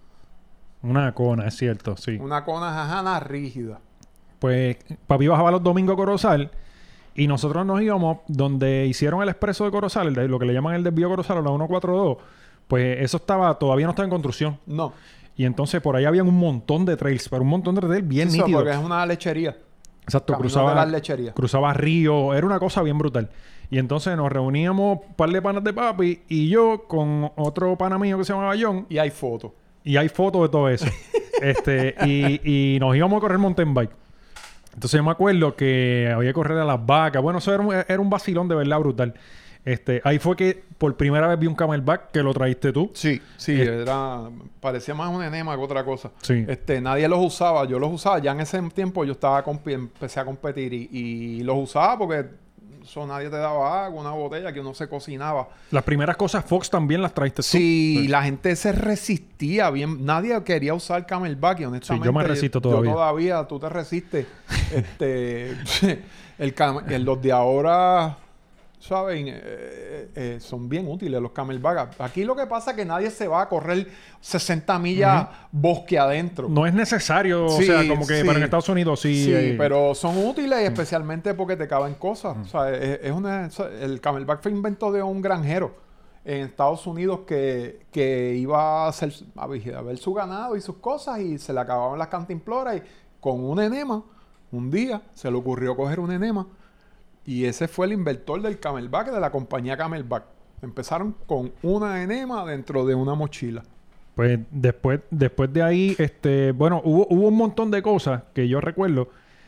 Una Kona, es cierto, sí. Una Kona Jajana rígida. Pues papi bajaba los domingos a Corozal y nosotros nos íbamos donde hicieron el expreso de Corozal, el de, lo que le llaman el desvío de Corozal, la ciento cuarenta y dos. Pues eso estaba, todavía no estaba en construcción. No. Y entonces por ahí había un montón de trails, pero un montón de trails bien sí, nítidos. Porque es una lechería. Exacto, cruzaba, cruzaba río, era una cosa bien brutal. Y entonces nos reuníamos un par de panas de papi y yo con otro pana mío que se llamaba John. Y hay fotos. Y hay fotos de todo eso. este y, y nos íbamos a correr mountain bike. Entonces yo me acuerdo que había que correr a las vacas. Bueno, eso era un, era un vacilón de verdad brutal. Este, ahí fue que por primera vez vi un camelback que lo trajiste tú. Sí, sí, eh, era... Parecía más un enema que otra cosa. Sí. Este, nadie los usaba. Yo los usaba. Ya en ese tiempo yo estaba empecé a competir y, y los usaba porque eso, nadie te daba agua, una botella que uno se cocinaba. Las primeras cosas Fox también las trajiste tú. Sí, sí. La gente se resistía bien. Nadie quería usar camelback y honestamente... Sí, yo me resisto todavía. Yo todavía, tú te resistes. este... el cam el, los de ahora... ¿Saben? Eh, eh, son bien útiles los camelback. Aquí lo que pasa es que nadie se va a correr sesenta millas uh-huh. bosque adentro. No es necesario, sí, o sea, como que sí. para en Estados Unidos sí. Sí, eh, pero son útiles uh-huh. especialmente porque te caben cosas. Uh-huh. O sea, es, es una, el camelback fue invento de un granjero en Estados Unidos que, que iba a, hacer, a, a ver su ganado y sus cosas y se le acababan las cantimploras y con un enema, un día se le ocurrió coger un enema. Y ese fue el inventor del camelback, de la compañía Camelback. Empezaron con una enema dentro de una mochila. Pues después, después de ahí, este, bueno, hubo, hubo un montón de cosas que yo recuerdo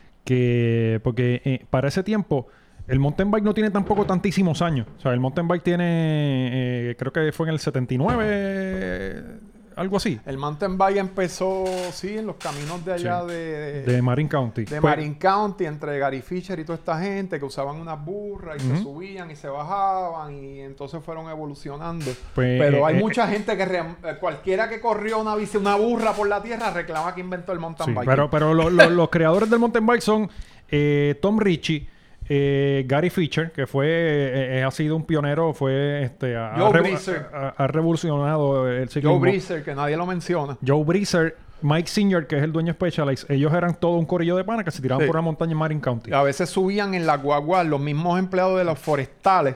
que, porque eh, para ese tiempo, el mountain bike no tiene tampoco tantísimos años. O sea, el mountain bike tiene, eh, creo que fue en el setenta y nueve, eh, algo así. El mountain bike empezó, sí, en los caminos de allá Sí. de, De Marin County. de Pues, Marin County, entre Gary Fisher y toda esta gente que usaban unas burras y Ujú. se subían y se bajaban y entonces fueron evolucionando. Pues, Pero eh, hay eh, mucha gente que re- eh, cualquiera que corrió una bici, una burra por la tierra reclama que inventó el mountain sí, bike. pero, pero lo- lo- los creadores del mountain bike son eh, Tom Ritchie, eh, Gary Fisher, que fue eh, eh, ha sido un pionero, fue este ha, Joe ha revo- Breezer. ha- ha revolucionado el ciclismo. Joe Breezer, que nadie lo menciona. Joe Breezer, Mike Senior, que es el dueño de Specialized, ellos eran todo un corillo de pana que se tiraban Sí. por una montaña en Marin County. Y a veces subían en la guagua los mismos empleados de los forestales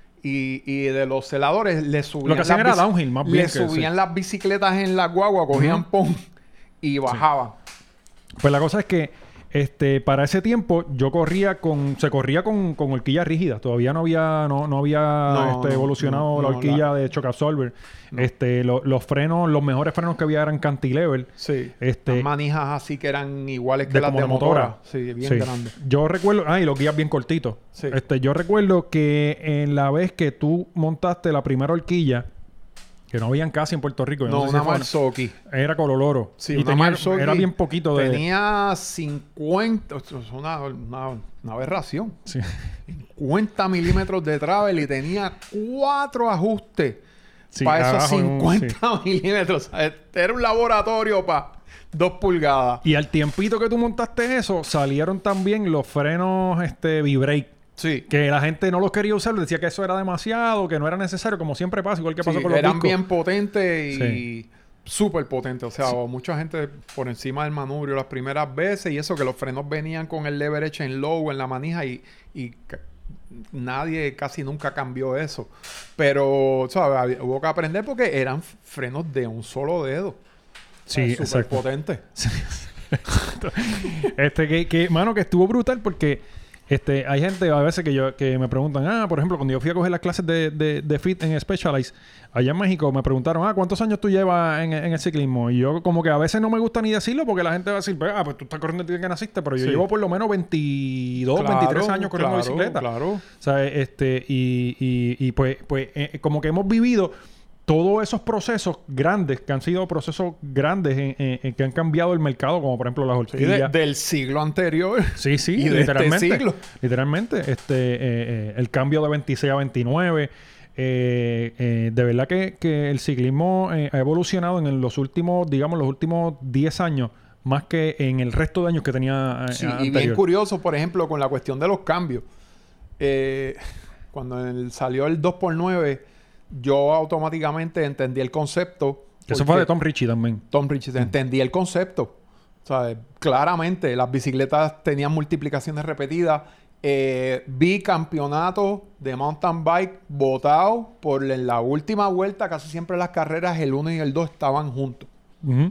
y, y de los celadores le subían Lo que hacían las era bici- downhill, más le bien que- subían sí. las bicicletas en la guagua, cogían Ujú. pon y bajaban. Pues la cosa es que este, para ese tiempo yo corría con... Se corría con, con horquillas rígidas. Todavía no había... No, no había No, este, no, evolucionado no, la no, horquilla la- de shock absorber. No. Este, lo- los frenos... Los mejores frenos que había eran cantilever. Sí. Este- Las manijas así que eran iguales que de las como de de motora. motora. Sí, bien Sí. grandes. Yo recuerdo... Ah, y los guías bien cortitos. Sí. Este, yo recuerdo que en la vez que tú montaste la primera horquilla, que no habían casi en Puerto Rico. yo No, sé si una fue- Marzocchi. Era Colororo. Sí, y una tenía- Marzocchi. era bien poquito de... Tenía cincuenta... Esto es una, una, una aberración. Sí. cincuenta milímetros de travel y tenía cuatro ajustes Sí, para esos abajo en un- cincuenta milímetros. O sea, era un laboratorio para dos pulgadas. Y al tiempito que tú montaste eso, salieron también los frenos este V-Brake. Sí. Que la gente no los quería usar, decía que eso era demasiado, que no era necesario, como siempre pasa, igual que pasó Sí, con los eran discos. bien potentes y Sí. súper potentes. O sea, mucha gente por encima del manubrio las primeras veces y eso que los frenos venían con el leverage en low en la manija y, y ca- nadie casi nunca cambió eso. Pero, ¿sabes? Había- Hubo que aprender porque eran f- frenos de un solo dedo. Sí, súper exacto. potentes. Este, que, que, mano, que estuvo brutal porque este, hay gente a veces que yo que me preguntan, ah, por ejemplo, cuando yo fui a coger las clases de, de, de Fit en Specialized, allá en México, me preguntaron, ah, ¿cuántos años tú llevas en, en el ciclismo? Y yo como que a veces no me gusta ni decirlo porque la gente va a decir, ah, pues tú estás corriendo desde que naciste, pero yo Sí. llevo por lo menos veintidós, Claro, veintitrés años corriendo claro, bicicleta. Claro. O sea, este, y, y, y pues, pues eh, como que hemos vivido todos esos procesos grandes, que han sido procesos grandes en, en- en que han cambiado el mercado, como por ejemplo las Sí, de- horquillas. del siglo anterior. Sí, sí, y de literalmente. este siglo. Literalmente. Este, eh, eh, el cambio de veintiséis a veintinueve. eh, eh, de verdad que, que el ciclismo eh, ha evolucionado en los últimos, digamos, los últimos diez años, más que en el resto de años que tenía eh, Sí, y anterior. bien curioso, por ejemplo, con la cuestión de los cambios. Eh, cuando el- salió el dos por nueve, yo automáticamente entendí el concepto. Que eso fue porque de Tom Ritchie también. Tom Ritchie, entendí el concepto. O sea, claramente las bicicletas tenían multiplicaciones repetidas. Eh, vi campeonatos de mountain bike votados por en la última vuelta. Casi siempre las carreras, el uno y el dos estaban juntos. Ujú.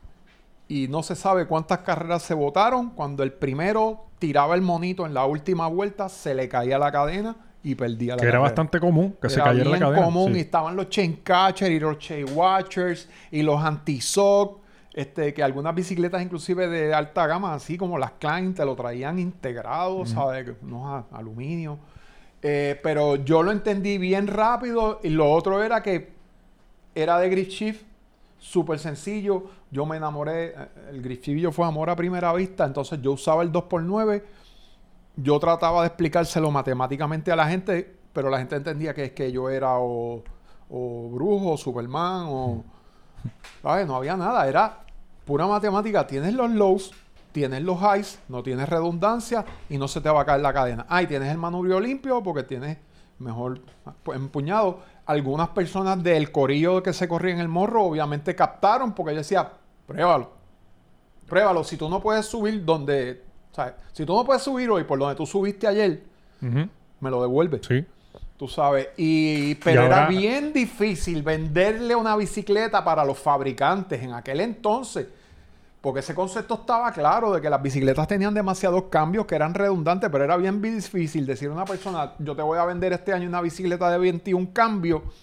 Y no se sabe cuántas carreras se votaron. Cuando el primero tiraba el monito en la última vuelta, se le caía la cadena y perdía la Que era carrera. bastante común que se Era cayera la bien cadena. común sí. y estaban los chain catchers y los chain watchers y los anti-sock. Este, que algunas bicicletas inclusive de alta gama, así como las Klein, te lo traían integrado, ¿sabes? Que unos a- aluminio. Eh, pero yo lo entendí bien rápido y lo otro era que era de grip shift, súper sencillo. Yo me enamoré, eh, el grip shift yo fue amor a primera vista, entonces yo usaba el dos por nueve. Yo trataba de explicárselo matemáticamente a la gente, pero la gente entendía que es que yo era o, o brujo, o Superman, o... ¿Sabes? No había nada, era pura matemática. Tienes los lows, tienes los highs, no tienes redundancia y no se te va a caer la cadena. Ah, y tienes el manubrio limpio porque tienes mejor pues, empuñado. Algunas personas del corillo que se corría en el morro obviamente captaron porque yo decía, pruébalo, pruébalo. Si tú no puedes subir donde... ¿sabes? Si tú no puedes subir hoy por donde tú subiste ayer, Ujú. me lo devuelves. Sí. Tú sabes, y pero Y ahora- era bien difícil venderle una bicicleta para los fabricantes en aquel entonces, porque ese concepto estaba claro de que las bicicletas tenían demasiados cambios que eran redundantes, pero era bien difícil decir a una persona, yo te voy a vender este año una bicicleta de veintiún cambios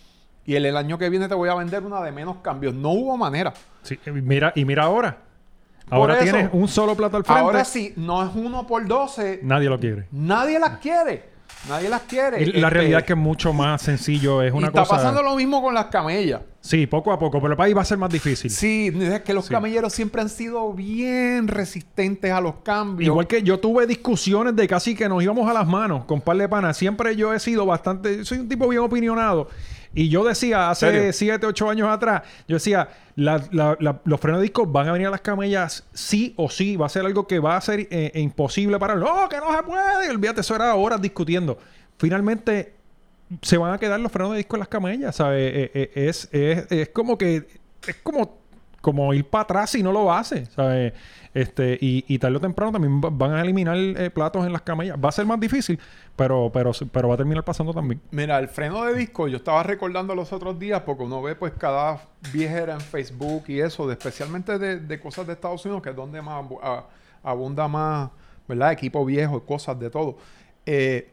y el, el año que viene te voy a vender una de menos cambios. No hubo manera. Sí, mira, y mira ahora. Ahora Por eso, tienes un solo plato al frente. Ahora sí, no es uno por doce. Nadie lo quiere. Nadie las quiere. Nadie las quiere. Y la Este, realidad es que es mucho más sencillo. Es y una está cosa... pasando lo mismo con las camellas. Sí, poco a poco. Pero el país va a ser más difícil. Sí, es que los Sí. camelleros siempre han sido bien resistentes a los cambios. Igual que yo tuve discusiones de casi que nos íbamos a las manos con par de panas. Siempre yo he sido bastante... Soy un tipo bien opinionado. Y yo decía hace siete, ocho años atrás, yo decía, la, la, la, los frenos de disco van a venir a las camellas sí o sí. Va a ser algo que va a ser eh, imposible para... ¡No, que no se puede! Olvídate, eso era horas discutiendo. Finalmente, se van a quedar los frenos de disco en las camellas, ¿sabes? Eh, eh, es, es, es como que... Es como, como ir para atrás si no lo hace, ¿sabes? Este, y, y tarde o temprano también va- van a eliminar eh, platos en las camellas. Va a ser más difícil, pero, pero, pero va a terminar pasando también. Mira, el freno de disco, yo estaba recordando los otros días porque uno ve pues cada viejera en Facebook y eso, de, especialmente de, de cosas de Estados Unidos, que es donde más abu- a- abunda más, ¿verdad? Equipo viejo, cosas de todo. Eh,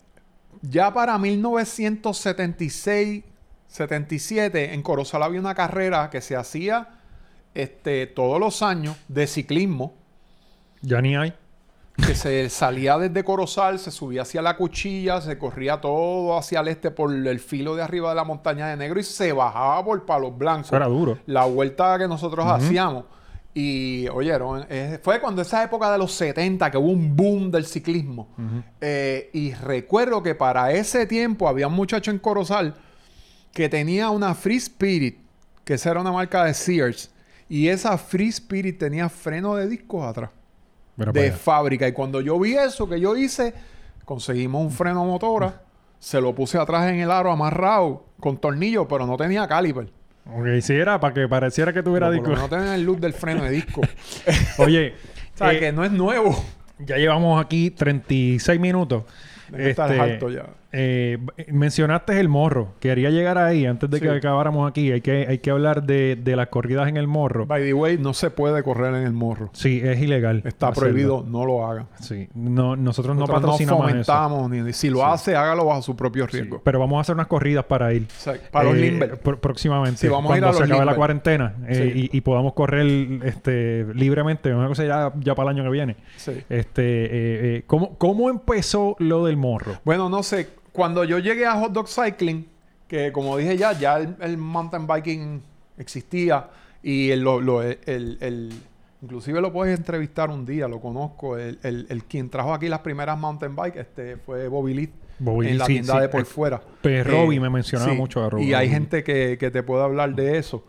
ya para mil novecientos setenta y seis, setenta y siete, en Corozal había una carrera que se hacía este, todos los años de ciclismo, Ya ni hay. que se salía desde Corozal, se subía hacia la Cuchilla, se corría todo hacia el este por el filo de arriba de la montaña de Negro y se bajaba por Palos Blancos. Eso era duro. La vuelta que nosotros Ujú. hacíamos. Y, oyeron, eh, fue cuando esa época de los setenta que hubo un boom del ciclismo. Ujú. Eh, y recuerdo que para ese tiempo había un muchacho en Corozal que tenía una Free Spirit, que esa era una marca de Sears. Y esa Free Spirit tenía freno de discos atrás Mira para de allá. fábrica. Y cuando yo vi eso que yo hice, conseguimos un freno motora, se lo puse atrás en el aro amarrado con tornillo, pero no tenía caliper. Ok, si era para que pareciera que tuviera Pero por lo disco. menos tenía el look del freno de disco. Oye, O sea, eh, que no es nuevo. ya llevamos aquí treinta y seis minutos. Debe estar alto ya. eh, mencionaste el morro. Quería llegar ahí antes de Sí. que acabáramos aquí. Hay que, hay que hablar de, de las corridas en el morro. By the way, no se puede correr en el morro. Sí, es ilegal. Está hacerlo. prohibido, no lo hagan. Sí. No, nosotros, Nosotros no no patrocinamos eso. fomentamos ni si lo Sí. hace, hágalo bajo su propio Sí, riesgo. pero vamos a hacer unas corridas para ir. O sea, para los Eh, Limber. pr- próximamente. Sí, vamos a ir cuando a se los acabe la Limber. cuarentena eh, Sí. y, y podamos correr este, libremente. Una cosa ya, ya para el año que viene. Sí. Este, eh, eh, ¿cómo, ¿Cómo empezó lo del morro? Bueno, no sé. Cuando yo llegué a Hot Dog Cycling, que como dije ya, ya el, el mountain biking existía y el, lo, lo- el, el- el- inclusive lo puedes entrevistar un día, lo conozco. El, el- el quien trajo aquí las primeras mountain bikes este, fue Bobby Lee Bobby en Lee, la sí, tienda sí. de por Eh, fuera. Pues Robbie Eh, me mencionaba sí. mucho a Robbie. Y hay gente que, que te puede hablar de eso.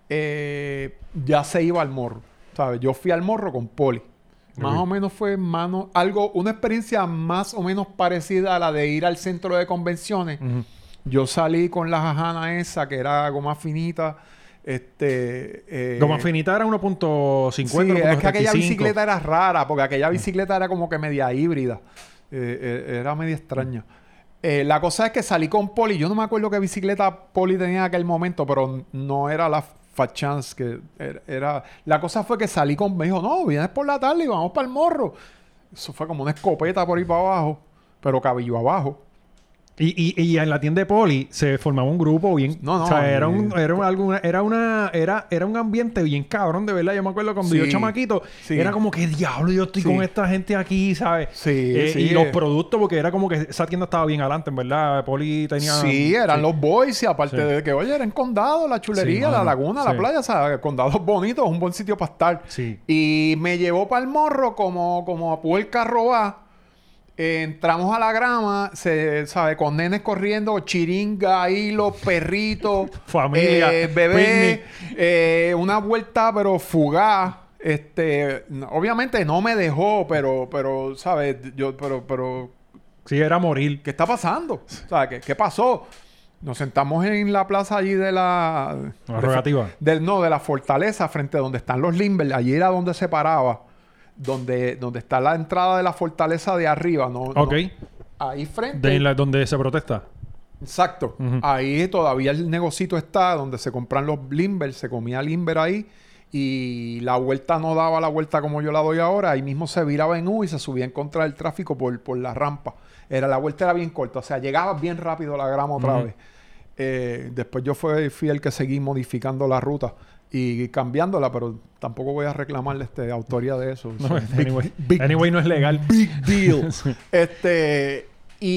Eh, ya se iba al morro, ¿sabes? Yo fui al morro con Poli. Más Ok. o menos fue mano, algo, una experiencia más o menos parecida a la de ir al centro de convenciones. Ujú. Yo salí con la jajana esa, que era goma finita. Este, eh, Goma finita era uno punto cincuenta. Sí, uno punto es que aquella setenta y cinco. bicicleta era rara, porque aquella bicicleta era como que media híbrida. Eh, eh, era media extraña. Eh, la cosa es que salí con Poli. Yo no me acuerdo qué bicicleta Poli tenía en aquel momento, pero no era la Fat Chance que era, era- La cosa fue que salí con... Me dijo, no, vienes por la tarde y vamos para el morro. Eso fue como una escopeta por ahí para abajo, pero cabello abajo. Y, y, y en la tienda de Poli se formaba un grupo bien... No, no, o sea, era eh, un, era un, alguna- era una... Era, era un ambiente bien cabrón, de verdad. Yo me acuerdo cuando Sí, yo chamaquito, sí. era como que diablo, yo estoy Sí. con esta gente aquí, ¿sabes? Sí, Eh, sí. Y los productos, porque era como que esa tienda estaba bien adelante, en verdad. Poli tenía... Sí, eran los boys y aparte Sí. de que, oye, era en Condado, la chulería, Sí, la mano. laguna, Sí. la playa, o sea, el Condado es bonito, es un buen sitio para estar. Sí. Y me llevó para el morro como, como a puerca robá. Eh, entramos a la grama, se sabe, con nenes corriendo, chiringa, hilo, perrito, Familia, eh, bebé, picnic. eh, una vuelta pero fugaz. Este, no- obviamente no me dejó, pero, pero, ¿sabes? Yo, pero, pero, Sí, era morir. ¿qué está pasando? O sea, ¿qué, qué pasó? Nos sentamos en la plaza allí de la... La de- rogativa. del, no, de la fortaleza, frente a donde están los Limber. Allí era donde se paraba. Donde, donde está la entrada de la fortaleza de arriba. No, no- Ok. ahí frente. De la- donde se protesta. Exacto. Ujú. Ahí todavía el negocito está donde se compran los Limber. Se comía Limber ahí. Y la vuelta no daba la vuelta como yo la doy ahora. Ahí mismo se viraba en U y se subía en contra del tráfico por, por la rampa. Era, la vuelta era bien corta. O sea, llegaba bien rápido la grama otra Ujú. vez. Eh, después yo fui, fui el que seguí modificando la ruta y cambiándola, pero tampoco voy a reclamarle este, autoría de eso. No, So, anyway, big, anyway, no es legal. Big deal. Este,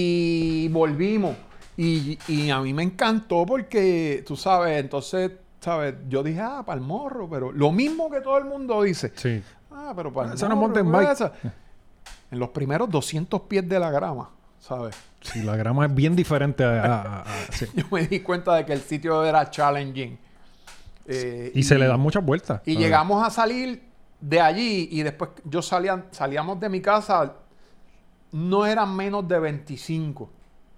y volvimos. Y, y a mí me encantó porque, tú sabes, entonces, ¿sabes? Yo dije, ah, para el morro, pero lo mismo que todo el mundo dice. Sí. Ah, pero para el Eso no morro, mountain pues, bike. esa. En los primeros doscientos pies de la grama, ¿sabes? Sí, la grama es bien diferente a... a- a- a- sí. Yo me di cuenta de que el sitio era challenging. Eh, y, se le dan muchas vueltas. Y ¿sabes? llegamos a salir de allí y después yo salía, salíamos de mi casa, no eran menos de veinticinco.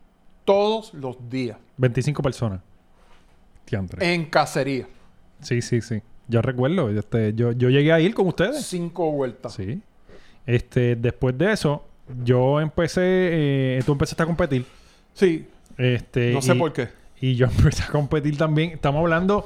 Todos los días. veinticinco personas. Diantre. En cacería. Sí, sí, sí. Yo recuerdo. Este, yo, yo llegué a ir con ustedes. Cinco vueltas. Sí. Este, después de eso, yo empecé... eh, tú empezaste a competir. Sí. Este, No sé y- por qué. Y yo empecé a competir también. Estamos hablando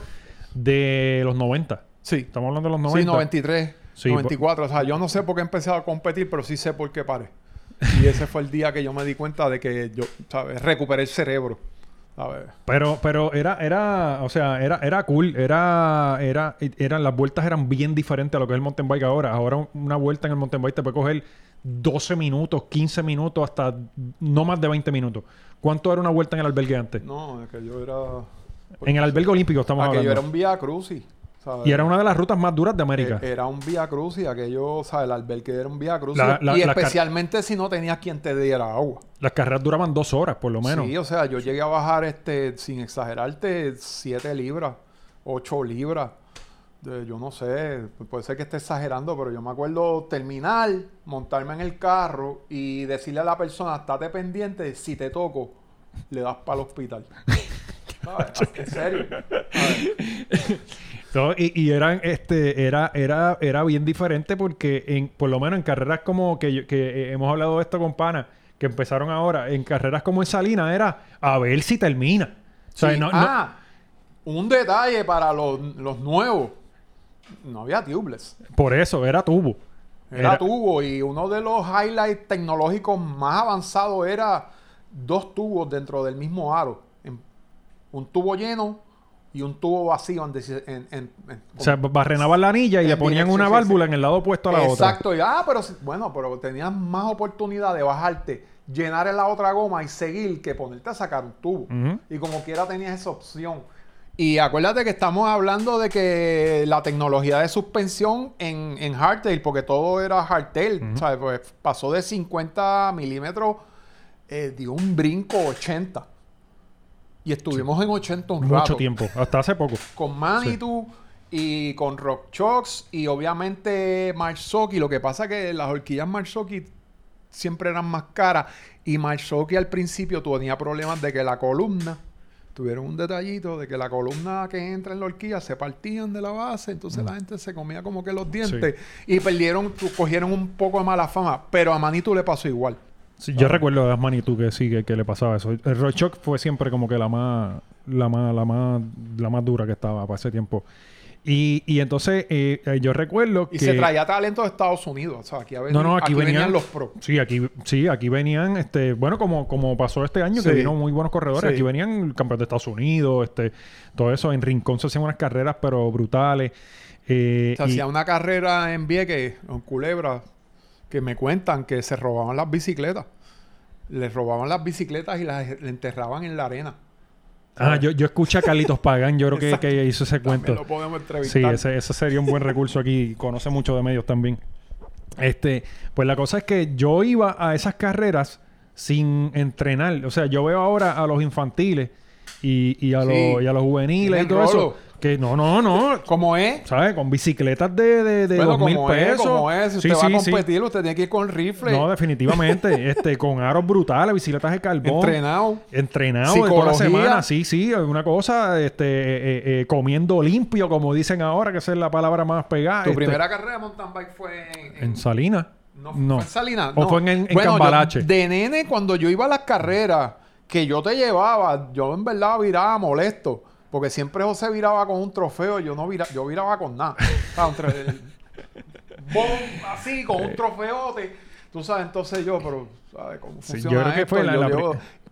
de los noventa. Sí. Estamos hablando de los noventa. Sí, noventa y tres, Sí, noventa y cuatro. O sea, yo no sé por qué empecé a competir, pero sí sé por qué paré. Y ese fue el día que yo me di cuenta de que yo, ¿sabes? Recuperé el cerebro. ¿Sabes? Pero, pero era, era, o sea, era, era cool. Era, era, eran, las vueltas eran bien diferentes a lo que es el mountain bike ahora. Ahora una vuelta en el mountain bike te puede coger doce minutos, quince minutos, hasta no más de veinte minutos. ¿Cuánto era una vuelta en el albergue antes? No, es que yo era... En el albergue olímpico estamos Aquello hablando. era un Vía Crucis. ¿Sabes? Y era una de las rutas más duras de América. Eh, Era un Vía Crucis. Aquello, ¿sabes? El albergue era un Vía Crucis. La- la- y la car- especialmente si no tenías quien te diera agua. Las carreras duraban dos horas, por lo menos. Sí, o sea, yo llegué a bajar, este, sin exagerarte, siete libras, ocho libras. De- yo no sé, puede ser que esté exagerando, pero yo me acuerdo terminar, montarme en el carro y decirle a la persona, estate pendiente, si te toco, le das para el hospital. ¿Sabes? En serio. ¿Sabes? No, y, y eran, este, era, era, era bien diferente porque en, por lo menos en carreras como que, yo- que eh, hemos hablado de esto con pana, que empezaron ahora, en carreras como en Salinas era a ver si termina. O sea, Sí. no, no- ah, un detalle para los, los nuevos. No había tubeless. por eso, era tubo. Era, Era- tubo y uno de los highlights tecnológicos más avanzados era dos tubos dentro del mismo aro. En- un tubo lleno y un tubo vacío. En, deci- en, en- en- O sea, barrenaban la anilla y en le ponían dirección, una sí, válvula sí. en el lado opuesto a la otra. Exacto. Y, ah, pero si- bueno, pero tenías más oportunidad de bajarte, llenar en la otra goma y seguir que ponerte a sacar un tubo. Ujú. Y como quiera tenías esa opción. Y acuérdate que estamos hablando de que la tecnología de suspensión en, en hardtail, porque todo era hardtail, Ujú. ¿sabes? Pues pasó de cincuenta milímetros, eh, dio un brinco ochenta. Y estuvimos en ochenta un Mucho rato. tiempo, hasta hace poco. Con Manitou y con Rock Shocks y obviamente Marzocchi. Lo que pasa es que las horquillas Marzocchi siempre eran más caras. Y Marzocchi al principio tenía problemas de que la columna, tuvieron un detallito de que la columna que entra en la horquilla se partían de la base. Entonces Mm. la gente se comía como que los dientes. Y perdieron, cogieron un poco de mala fama. Pero a Manitou le pasó igual. Sí, yo recuerdo a Manitou que sí, que, que le pasaba eso. El Rock Shock fue siempre como que la más, la más, la más, la más dura que estaba para ese tiempo. Y, y entonces eh, eh, yo recuerdo Y que... se traía talento de Estados Unidos. O sea, aquí, ven- No, no, aquí, venían, venían, los pros. Sí, aquí, sí, aquí venían, este, bueno, como, como pasó este año, que Sí. vino muy buenos corredores. Sí. Aquí venían campeones de Estados Unidos, este, todo eso. En Rincón se hacían unas carreras, pero brutales. Eh, Se y- hacía una carrera en Vieques, en Culebra, que me cuentan que se robaban las bicicletas. Les robaban las bicicletas y las le enterraban en la arena. ah, yo, yo escuché a Carlitos Pagán, yo creo que, Exacto. que hizo ese También cuento. lo podemos Sí, entrevistar. ese, ese sería un buen recurso aquí. Conoce mucho de medios también. Este, pues la cosa es que yo iba a esas carreras sin entrenar. O sea, yo veo ahora a los infantiles y, y, a, Sí. los, y a los juveniles y Tienen todo eso. rolo. Que no, no, no. ¿Cómo es? ¿Sabes? Con bicicletas de, de, de Bueno, dos mil como es, pesos. como es. Si Sí, usted va sí, a sí. competir, usted tiene que ir con rifle. No, definitivamente. este, con aros brutales, bicicletas de carbón. entrenado. Entrenado de toda la Psicología. semana, sí, sí, una cosa, este, eh, eh, comiendo limpio, como dicen ahora, que esa es la palabra más pegada. Tu este, primera carrera de mountain bike fue en... en Salinas. No, No. ¿fue en Salinas? ¿O No. fue en- en Bueno, yo- Cambalache? de nene, cuando yo iba a las carreras, que yo te llevaba, yo en verdad viraba molesto. Porque siempre José viraba con un trofeo, yo no vira, yo viraba con nada. O sea, un tre- bom, así, con un trofeote. Tú sabes, entonces yo, pero, ¿sabes cómo Sí, funciona yo creo que esto? fue la- Yo la llevo- pri-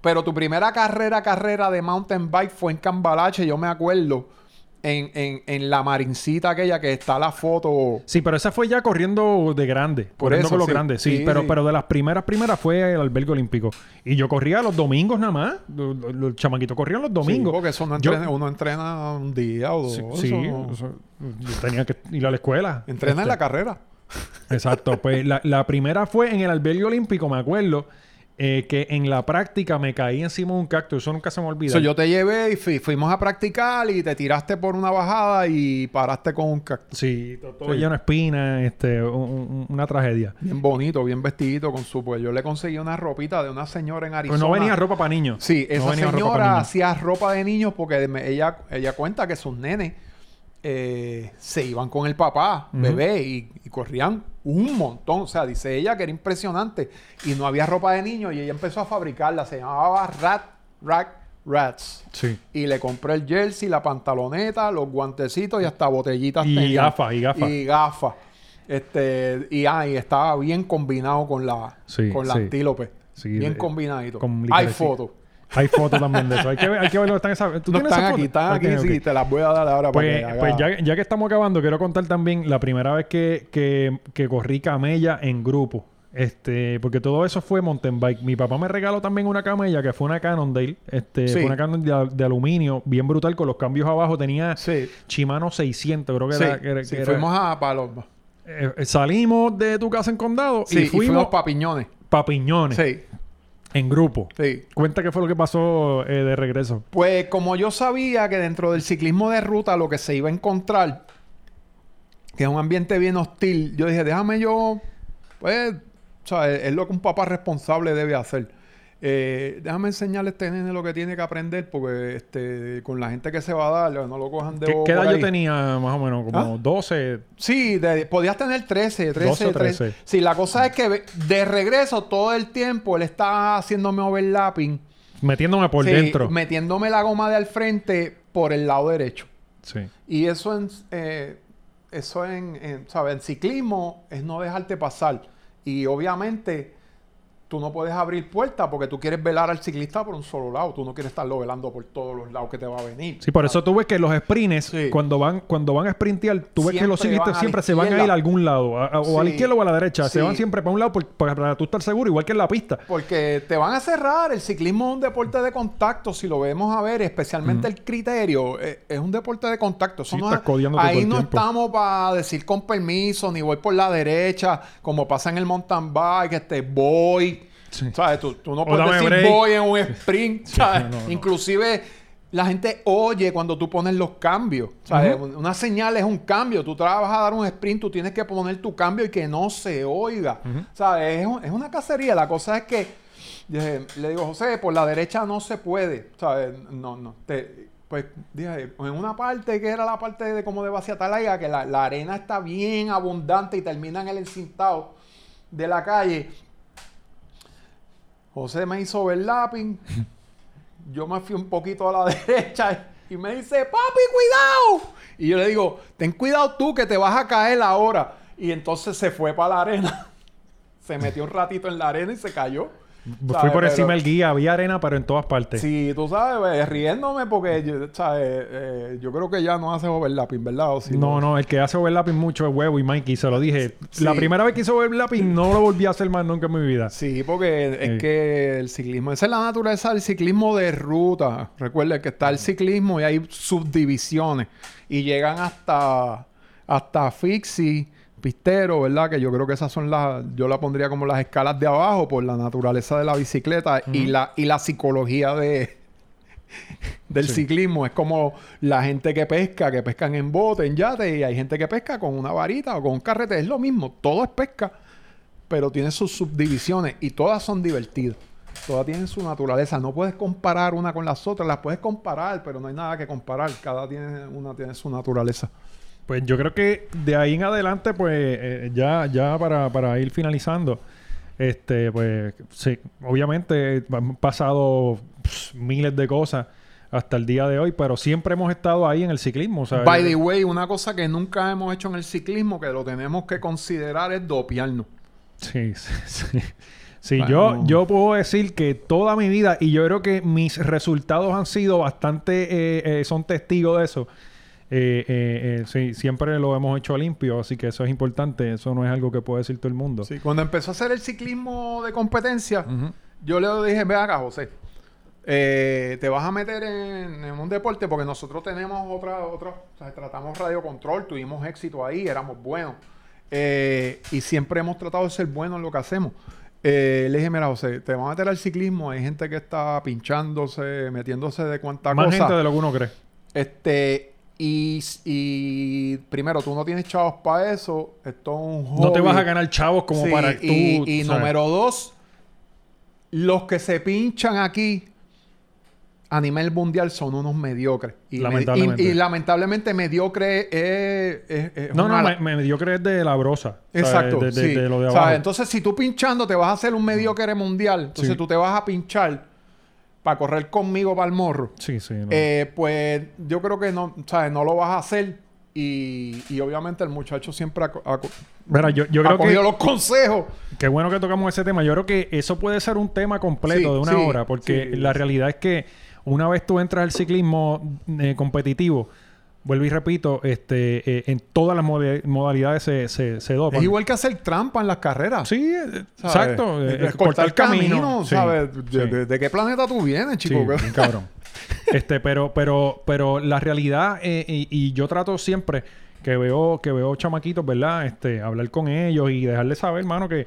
Pero tu primera carrera, carrera de mountain bike fue en Cambalache, yo me acuerdo. En, en, en la marincita aquella que está la foto. Sí, pero esa fue ya corriendo de grande. Por corriendo eso, con los sí. grandes. Sí, Sí, pero, sí. pero de las primeras, primeras fue el albergue olímpico. Y yo corría los domingos nada más. Los, los- los chamaquitos corrían los domingos. Sí, porque eso no Yo- entrena, uno entrena un día o dos. Sí, sí, eso no- eso- yo tenía que ir a la escuela. Entrena en Este, la carrera. Exacto. Pues la, la primera fue en el albergue olímpico, me acuerdo, eh, que en la práctica me caí encima de un cactus. Eso nunca se me olvida. So, yo te llevé y fui- fuimos a practicar y te tiraste por una bajada y paraste con un cactus. Sí, todo, todo Sí. lleno de espinas, este, un- un- una tragedia. Bien bonito, bien vestidito con su... Pues yo le conseguí una ropita de una señora en Arizona. Pues no venía ropa para niños. Sí, No esa venía ropa para señora niños. hacía ropa de niños porque me- ella, ella cuenta que sus nenes eh, se iban con el papá, Ujú. bebé, y, y corrían un montón. O sea, dice ella que era impresionante. Y no había ropa de niños y ella empezó a fabricarla. Se llamaba Rat, Rack Rats. Sí. Y le compré el jersey, la pantaloneta, los guantecitos y hasta botellitas. Y tenía. gafas, y gafas. Y gafas. Este, y, ah, y estaba bien combinado con la, Sí, con la sí. antílope. Sí, bien de- combinadito. con Hay literal, sí. fotos. Hay fotos también de eso. Hay que ver, hay que ver dónde están esas. ¿Tú No tienes están esas aquí, fotos? están aquí, Ok, sí, ok. te las voy a dar ahora para Pues, que haga- pues ya, ya que estamos acabando, quiero contar también la primera vez que, que, que corrí camella en grupo. Este, porque todo eso fue mountain bike. Mi papá me regaló también una camella que fue una Cannondale. Este, Sí. fue una Cannondale de, de aluminio, bien brutal, con los cambios abajo. Tenía Sí, Shimano seiscientos, creo que sí, era. que era- sí, que era- fuimos a Paloma. Eh, eh, salimos de tu casa en Condado Sí, y fuimos para Piñones. pa' Piñones Sí, en grupo. sí. Cuenta qué fue lo que pasó eh, de regreso. Pues como yo sabía que dentro del ciclismo de ruta lo que se iba a encontrar, que es un ambiente bien hostil, yo dije, déjame yo, pues, o sea, es, es lo que un papá responsable debe hacer. Eh, déjame enseñarle a este nene lo que tiene que aprender, porque este, con la gente que se va a dar, no lo cojan de ¿Qué, bobo qué edad por yo ahí. tenía? Más o menos, como ¿Ah? doce. Sí, de- podías tener trece, trece, doce o trece. trece. Sí, la cosa es que ve- de regreso todo el tiempo él está haciéndome overlapping. Metiéndome por Sí, dentro. metiéndome la goma de al frente por el lado derecho. Sí. Y eso en, eh, eso en, en, ¿sabes? En ciclismo es no dejarte pasar. Y obviamente tú no puedes abrir puertas porque tú quieres velar al ciclista por un solo lado. Tú no quieres estarlo velando por todos los lados que te va a venir. Sí, por eso tú ves que los sprints, Sí. cuando van cuando van a sprintear, tú ves que los Siempre ciclistas van a la siempre se van a ir izquierda. a algún lado, a- a- o a la Sí. izquierda o a la derecha. Se Sí. van siempre para un lado por- para, para tú estar seguro, igual que en la pista. Porque te van a cerrar. El ciclismo es un deporte de contacto. Si lo vemos a ver, especialmente el criterio, eh, es un deporte de contacto. Eso Sí, no estás es- codeándote todo ahí el no tiempo. estamos para decir con permiso, ni voy por la derecha, como pasa en el mountain bike, este, voy. Sí. ¿Sabes? Tú, tú no O puedes dame decir break. voy en un sprint. ¿Sabes? no, no. Inclusive la gente oye cuando tú pones los cambios. ¿Sabes? Ujú. Una señal es un cambio. Tú te vas a dar un sprint, tú tienes que poner tu cambio y que no se oiga. Ujú. ¿Sabes? Es, un- es una cacería. La cosa es que dije, le digo, José, por la derecha no se puede. ¿Sabes? No, no. Te- pues dije, en una parte que era la parte de como de Vaciatalaya, que la, la arena está bien abundante y termina en el encintado de la calle. José me hizo overlapping. Yo me fui un poquito a la derecha y me dice, papi, cuidado. Y yo le digo, ten cuidado tú que te vas a caer ahora. Y entonces se fue para la arena. Se metió un ratito en la arena y se cayó. Fui ¿Sabes? por encima Pero- del guía, había arena, pero en todas partes. Sí, tú sabes, pues, riéndome porque yo, ¿sabes? Eh, yo creo que ya no hace overlapping, ¿verdad? O si No, no, el que hace overlapping mucho es Huevo y Mikey, se lo dije. Sí. La primera vez que hizo overlapping no lo volví a hacer más nunca en mi vida. Sí, porque Sí. es que el ciclismo, esa es la naturaleza del ciclismo de ruta. Recuerda que está el ciclismo y hay subdivisiones y llegan hasta hasta fixie, pistero, ¿verdad? Que yo creo que esas son las, yo la pondría como las escalas de abajo por la naturaleza de la bicicleta y la y la psicología de del Sí. ciclismo. Es como la gente que pesca, que pescan en bote, en yate, y hay gente que pesca con una varita o con un carrete. Es lo mismo, todo es pesca, pero tiene sus subdivisiones y todas son divertidas. Todas tienen su naturaleza. No puedes comparar una con las otras. Las puedes comparar, pero no hay nada que comparar. Cada tiene, una tiene su naturaleza. Pues yo creo que de ahí en adelante, pues eh, ya, ya para, para ir finalizando, este, pues sí, obviamente han pasado pss, miles de cosas hasta el día de hoy, pero siempre hemos estado ahí en el ciclismo. O sea, By eh, the way, una cosa que nunca hemos hecho en el ciclismo, que lo tenemos que considerar, es dopiarnos. Sí, sí, sí. Sí, Bueno, yo, no. yo puedo decir que toda mi vida, y yo creo que mis resultados han sido bastante, eh, eh, son testigos de eso. Eh, eh, eh, sí, siempre lo hemos hecho limpio, así que eso es importante. Eso no es algo que puede decir todo el mundo. Sí, cuando empezó a hacer el ciclismo de competencia, Ujú. yo le dije, ve acá, José, eh, te vas a meter en, en un deporte porque nosotros tenemos otra, otra, o sea, tratamos radio control, tuvimos éxito ahí, éramos buenos. Eh, y siempre hemos tratado de ser buenos en lo que hacemos. Eh, le dije, mira, José, te vas a meter al ciclismo, hay gente que está pinchándose, metiéndose de cuanta Más cosa. gente de lo que uno cree. Este... Y, y primero, tú no tienes chavos para eso. Esto es un hobby. No te vas a ganar chavos como Sí, para tú... Y, y ¿sabes? número dos, los que se pinchan aquí a nivel mundial son unos mediocres. Y Lamentablemente. Y, y lamentablemente mediocre es... es- es No, no, una- me, me dio creer de la brosa. ¿sabes? Exacto, De, de- sí. de lo de O sea, abajo. entonces, si tú pinchando te vas a hacer un mediocre mundial, entonces Sí. tú te vas a pinchar para correr conmigo para el morro. Sí, sí. No. Eh, pues yo creo que no, ¿sabes? No lo vas a hacer. Y, y obviamente el muchacho siempre ha, co- ha co- Mira, yo, yo ha creo cogido que... los consejos. Qué bueno que tocamos ese tema. Yo creo que eso puede ser un tema completo Sí, de una sí, hora, porque sí. la realidad es que una vez tú entras al ciclismo eh, competitivo, vuelvo y repito, este, eh, en todas las moda- modalidades se, se, se dopan. Es igual que hacer trampa en las carreras. Sí, eh, ¿sabes? exacto. Es- eh, es cortar el camino, Sí, ¿sabes? sí. De, de- de qué planeta tú vienes, Sí, chico? bien cabrón. este, pero, pero, pero la realidad, eh, y, y yo trato siempre que veo, que veo chamaquitos, ¿verdad? Este, hablar con ellos y dejarles saber, hermano, que... eh,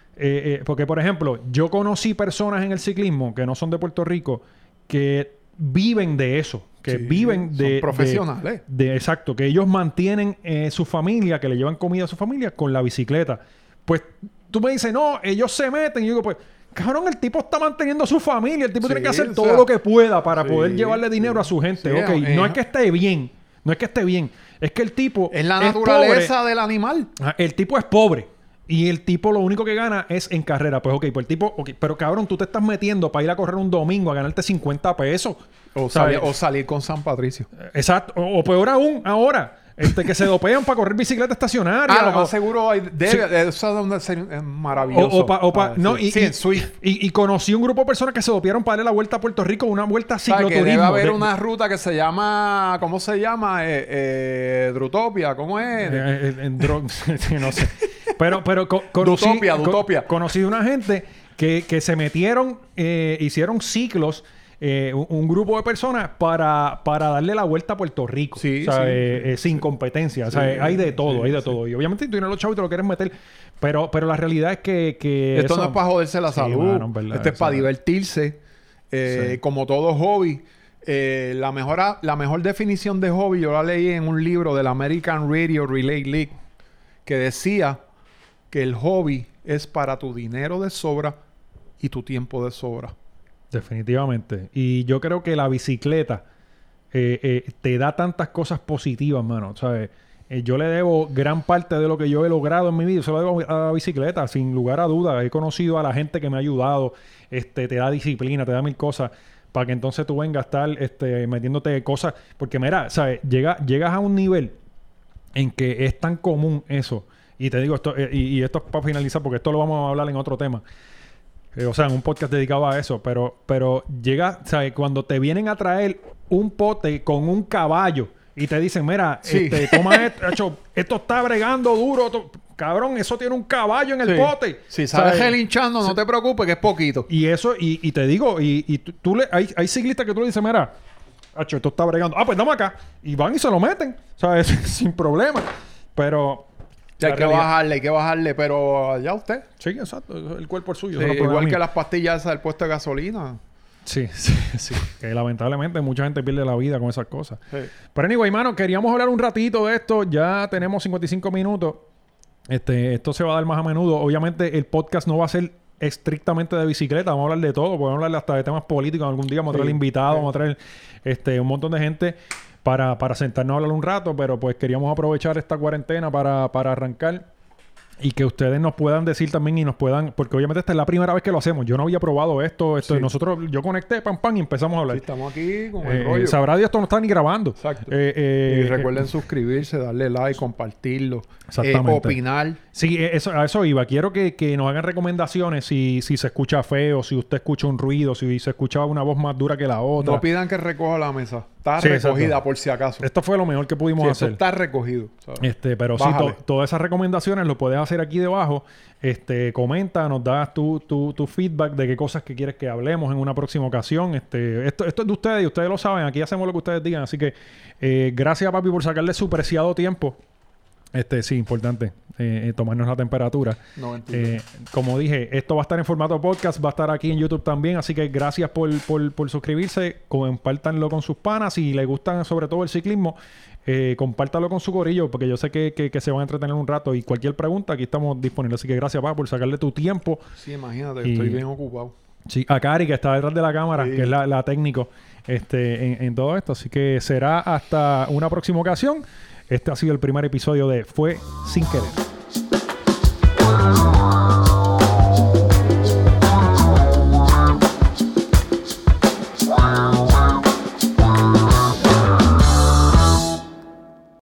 eh, porque, por ejemplo, yo conocí personas en el ciclismo que no son de Puerto Rico que viven de eso. Que Sí, viven son de... de- profesionales. De, exacto. Que ellos mantienen eh, su familia, que le llevan comida a su familia con la bicicleta. Pues tú me dices, no, ellos se meten. Y yo digo, pues... Cabrón, el tipo está manteniendo a su familia. El tipo Sí, tiene que hacer o todo sea, lo que pueda para sí, poder llevarle dinero sí. a su gente. Sí, Ok, eh, no es que esté bien. No es que esté bien. Es que el tipo Es la pobre. naturaleza del animal. Ajá, el tipo es pobre. Y el tipo lo único que gana es en carrera. Pues ok, pues el tipo... ok, pero cabrón, tú te estás metiendo para ir a correr un domingo a ganarte cincuenta pesos. O, ¿sabes? salir, o salir con San Patricio. Exacto. O, o peor aún, ahora. Este, que se dopean para correr bicicleta estacionaria. Ah, lo o- más seguro hay... Debe, Sí. Eso es donde ser- es O, maravilloso. o pa- o pa- Ah, no, sí. y, Sí, y- en Swift. y- y conocí un grupo de personas que se dopearon para darle la vuelta a Puerto Rico, una vuelta ¿Sabes que cicloturismo. debe haber de- una ruta que se llama... ¿Cómo se llama? Eh, eh, Drutopia. ¿Cómo es? Eh, eh, en dro- sí, no sé. Pero, pero co- conocí, Dutopia, co- Dutopia. conocí una gente que, que se metieron, eh, hicieron ciclos, eh, un, un grupo de personas para, para darle la vuelta a Puerto Rico. Sí, o sea, sí, eh, sí, eh, sin competencia. O sea, Sí, hay de todo, sí, hay de sí. todo. Y obviamente tú tienes los chavos y te lo quieres meter. Pero, pero la realidad es que... que Esto eso- no es para joderse la Sí, salud. mano, en verdad, Esto es o para sea, divertirse. Eh, Sí. Como todo hobby. Eh, la, mejor, la mejor definición de hobby yo la leí en un libro del American Radio Relay League que decía que el hobby es para tu dinero de sobra y tu tiempo de sobra. Definitivamente. Y yo creo que la bicicleta eh, eh, te da tantas cosas positivas, mano. ¿Sabes? Eh, yo le debo gran parte de lo que yo he logrado en mi vida, se lo debo a la bicicleta, sin lugar a dudas. He conocido a la gente que me ha ayudado, este, te da disciplina, te da mil cosas, para que entonces tú vengas a estar este, metiéndote cosas. Porque mira, ¿sabes? Llega, llegas a un nivel en que es tan común eso. Y te digo esto, eh, y, y esto es para finalizar, porque esto lo vamos a hablar en otro tema. Eh, o sea, en un podcast dedicado a eso. Pero, pero llega, ¿sabes? Cuando te vienen a traer un pote con un caballo y te dicen, mira, Sí. este, toma esto, hecho, esto está bregando duro. to- Cabrón, eso tiene un caballo en el Sí. pote. Si sabes ¿Sabes? relinchando, no te preocupes, que es poquito. Y eso, y, y te digo, y, y tú, tú le, hay, hay ciclistas que tú le dices, mira, hacho, esto está bregando. Ah, pues dame acá. Y van y se lo meten, ¿sabes? Sin problema. Pero... Ya hay la que realidad- bajarle, hay que bajarle, pero ya usted. Sí, exacto. El cuerpo es suyo. Sí, eso no es problema igual mío. que las pastillas esas del puesto de gasolina. Sí, sí, sí. Que lamentablemente mucha gente pierde la vida con esas cosas. Sí. Pero anyway, mano, queríamos hablar un ratito de esto. Ya tenemos cincuenta y cinco minutos. Este, esto se va a dar más a menudo. Obviamente el podcast no va a ser estrictamente de bicicleta. Vamos a hablar de todo. Podemos hablar hasta de temas políticos. Algún día vamos a traer Sí, invitados, sí. vamos a traer este, un montón de gente para, para sentarnos a hablar un rato. Pero pues queríamos aprovechar esta cuarentena para, para arrancar Y que ustedes nos puedan decir también y nos puedan... Porque obviamente esta es la primera vez que lo hacemos. Yo no había probado esto. esto Sí. Nosotros... Yo conecté, pam, pam, y empezamos a hablar. Sí, estamos aquí con el Eh, rollo. sabrá Dios, esto no está ni grabando. Exacto. Eh, eh, y recuerden eh, suscribirse, darle like, compartirlo. Exactamente. Eh, opinar. Sí, eh, eso, a eso iba. Quiero que, que nos hagan recomendaciones si, si se escucha feo, si usted escucha un ruido, si se escucha una voz más dura que la otra. No pidan que recoja la mesa. Está Sí, recogida exacto. por si acaso. Esto fue lo mejor que pudimos Sí, eso hacer. está recogido. ¿sabes? Este, pero sí, Bájale. to- todas esas recomendaciones lo puedes hacer aquí debajo. Este, comenta, nos das tu, tu, tu feedback de qué cosas que quieres que hablemos en una próxima ocasión. Este, esto, esto es de ustedes y ustedes lo saben. Aquí hacemos lo que ustedes digan. Así que eh, gracias, papi, por sacarle su preciado tiempo. Este, sí, importante. Eh, eh, tomarnos la temperatura. noventa y dos. Eh, como dije, esto va a estar en formato podcast, va a estar aquí en YouTube también, así que gracias por, por, por suscribirse, compártanlo con sus panas, si les gustan sobre todo el ciclismo, eh, compártalo con su corillo, porque yo sé que, que, que se van a entretener un rato y cualquier pregunta, aquí estamos disponibles, así que gracias, papá, por sacarle tu tiempo. Sí, imagínate, y- estoy bien ocupado. Sí, a Cari, que está detrás de la cámara, Sí. que es la, la técnico este, en, en todo esto, así que será hasta una próxima ocasión. Este ha sido el primer episodio de Fue Sin Querer.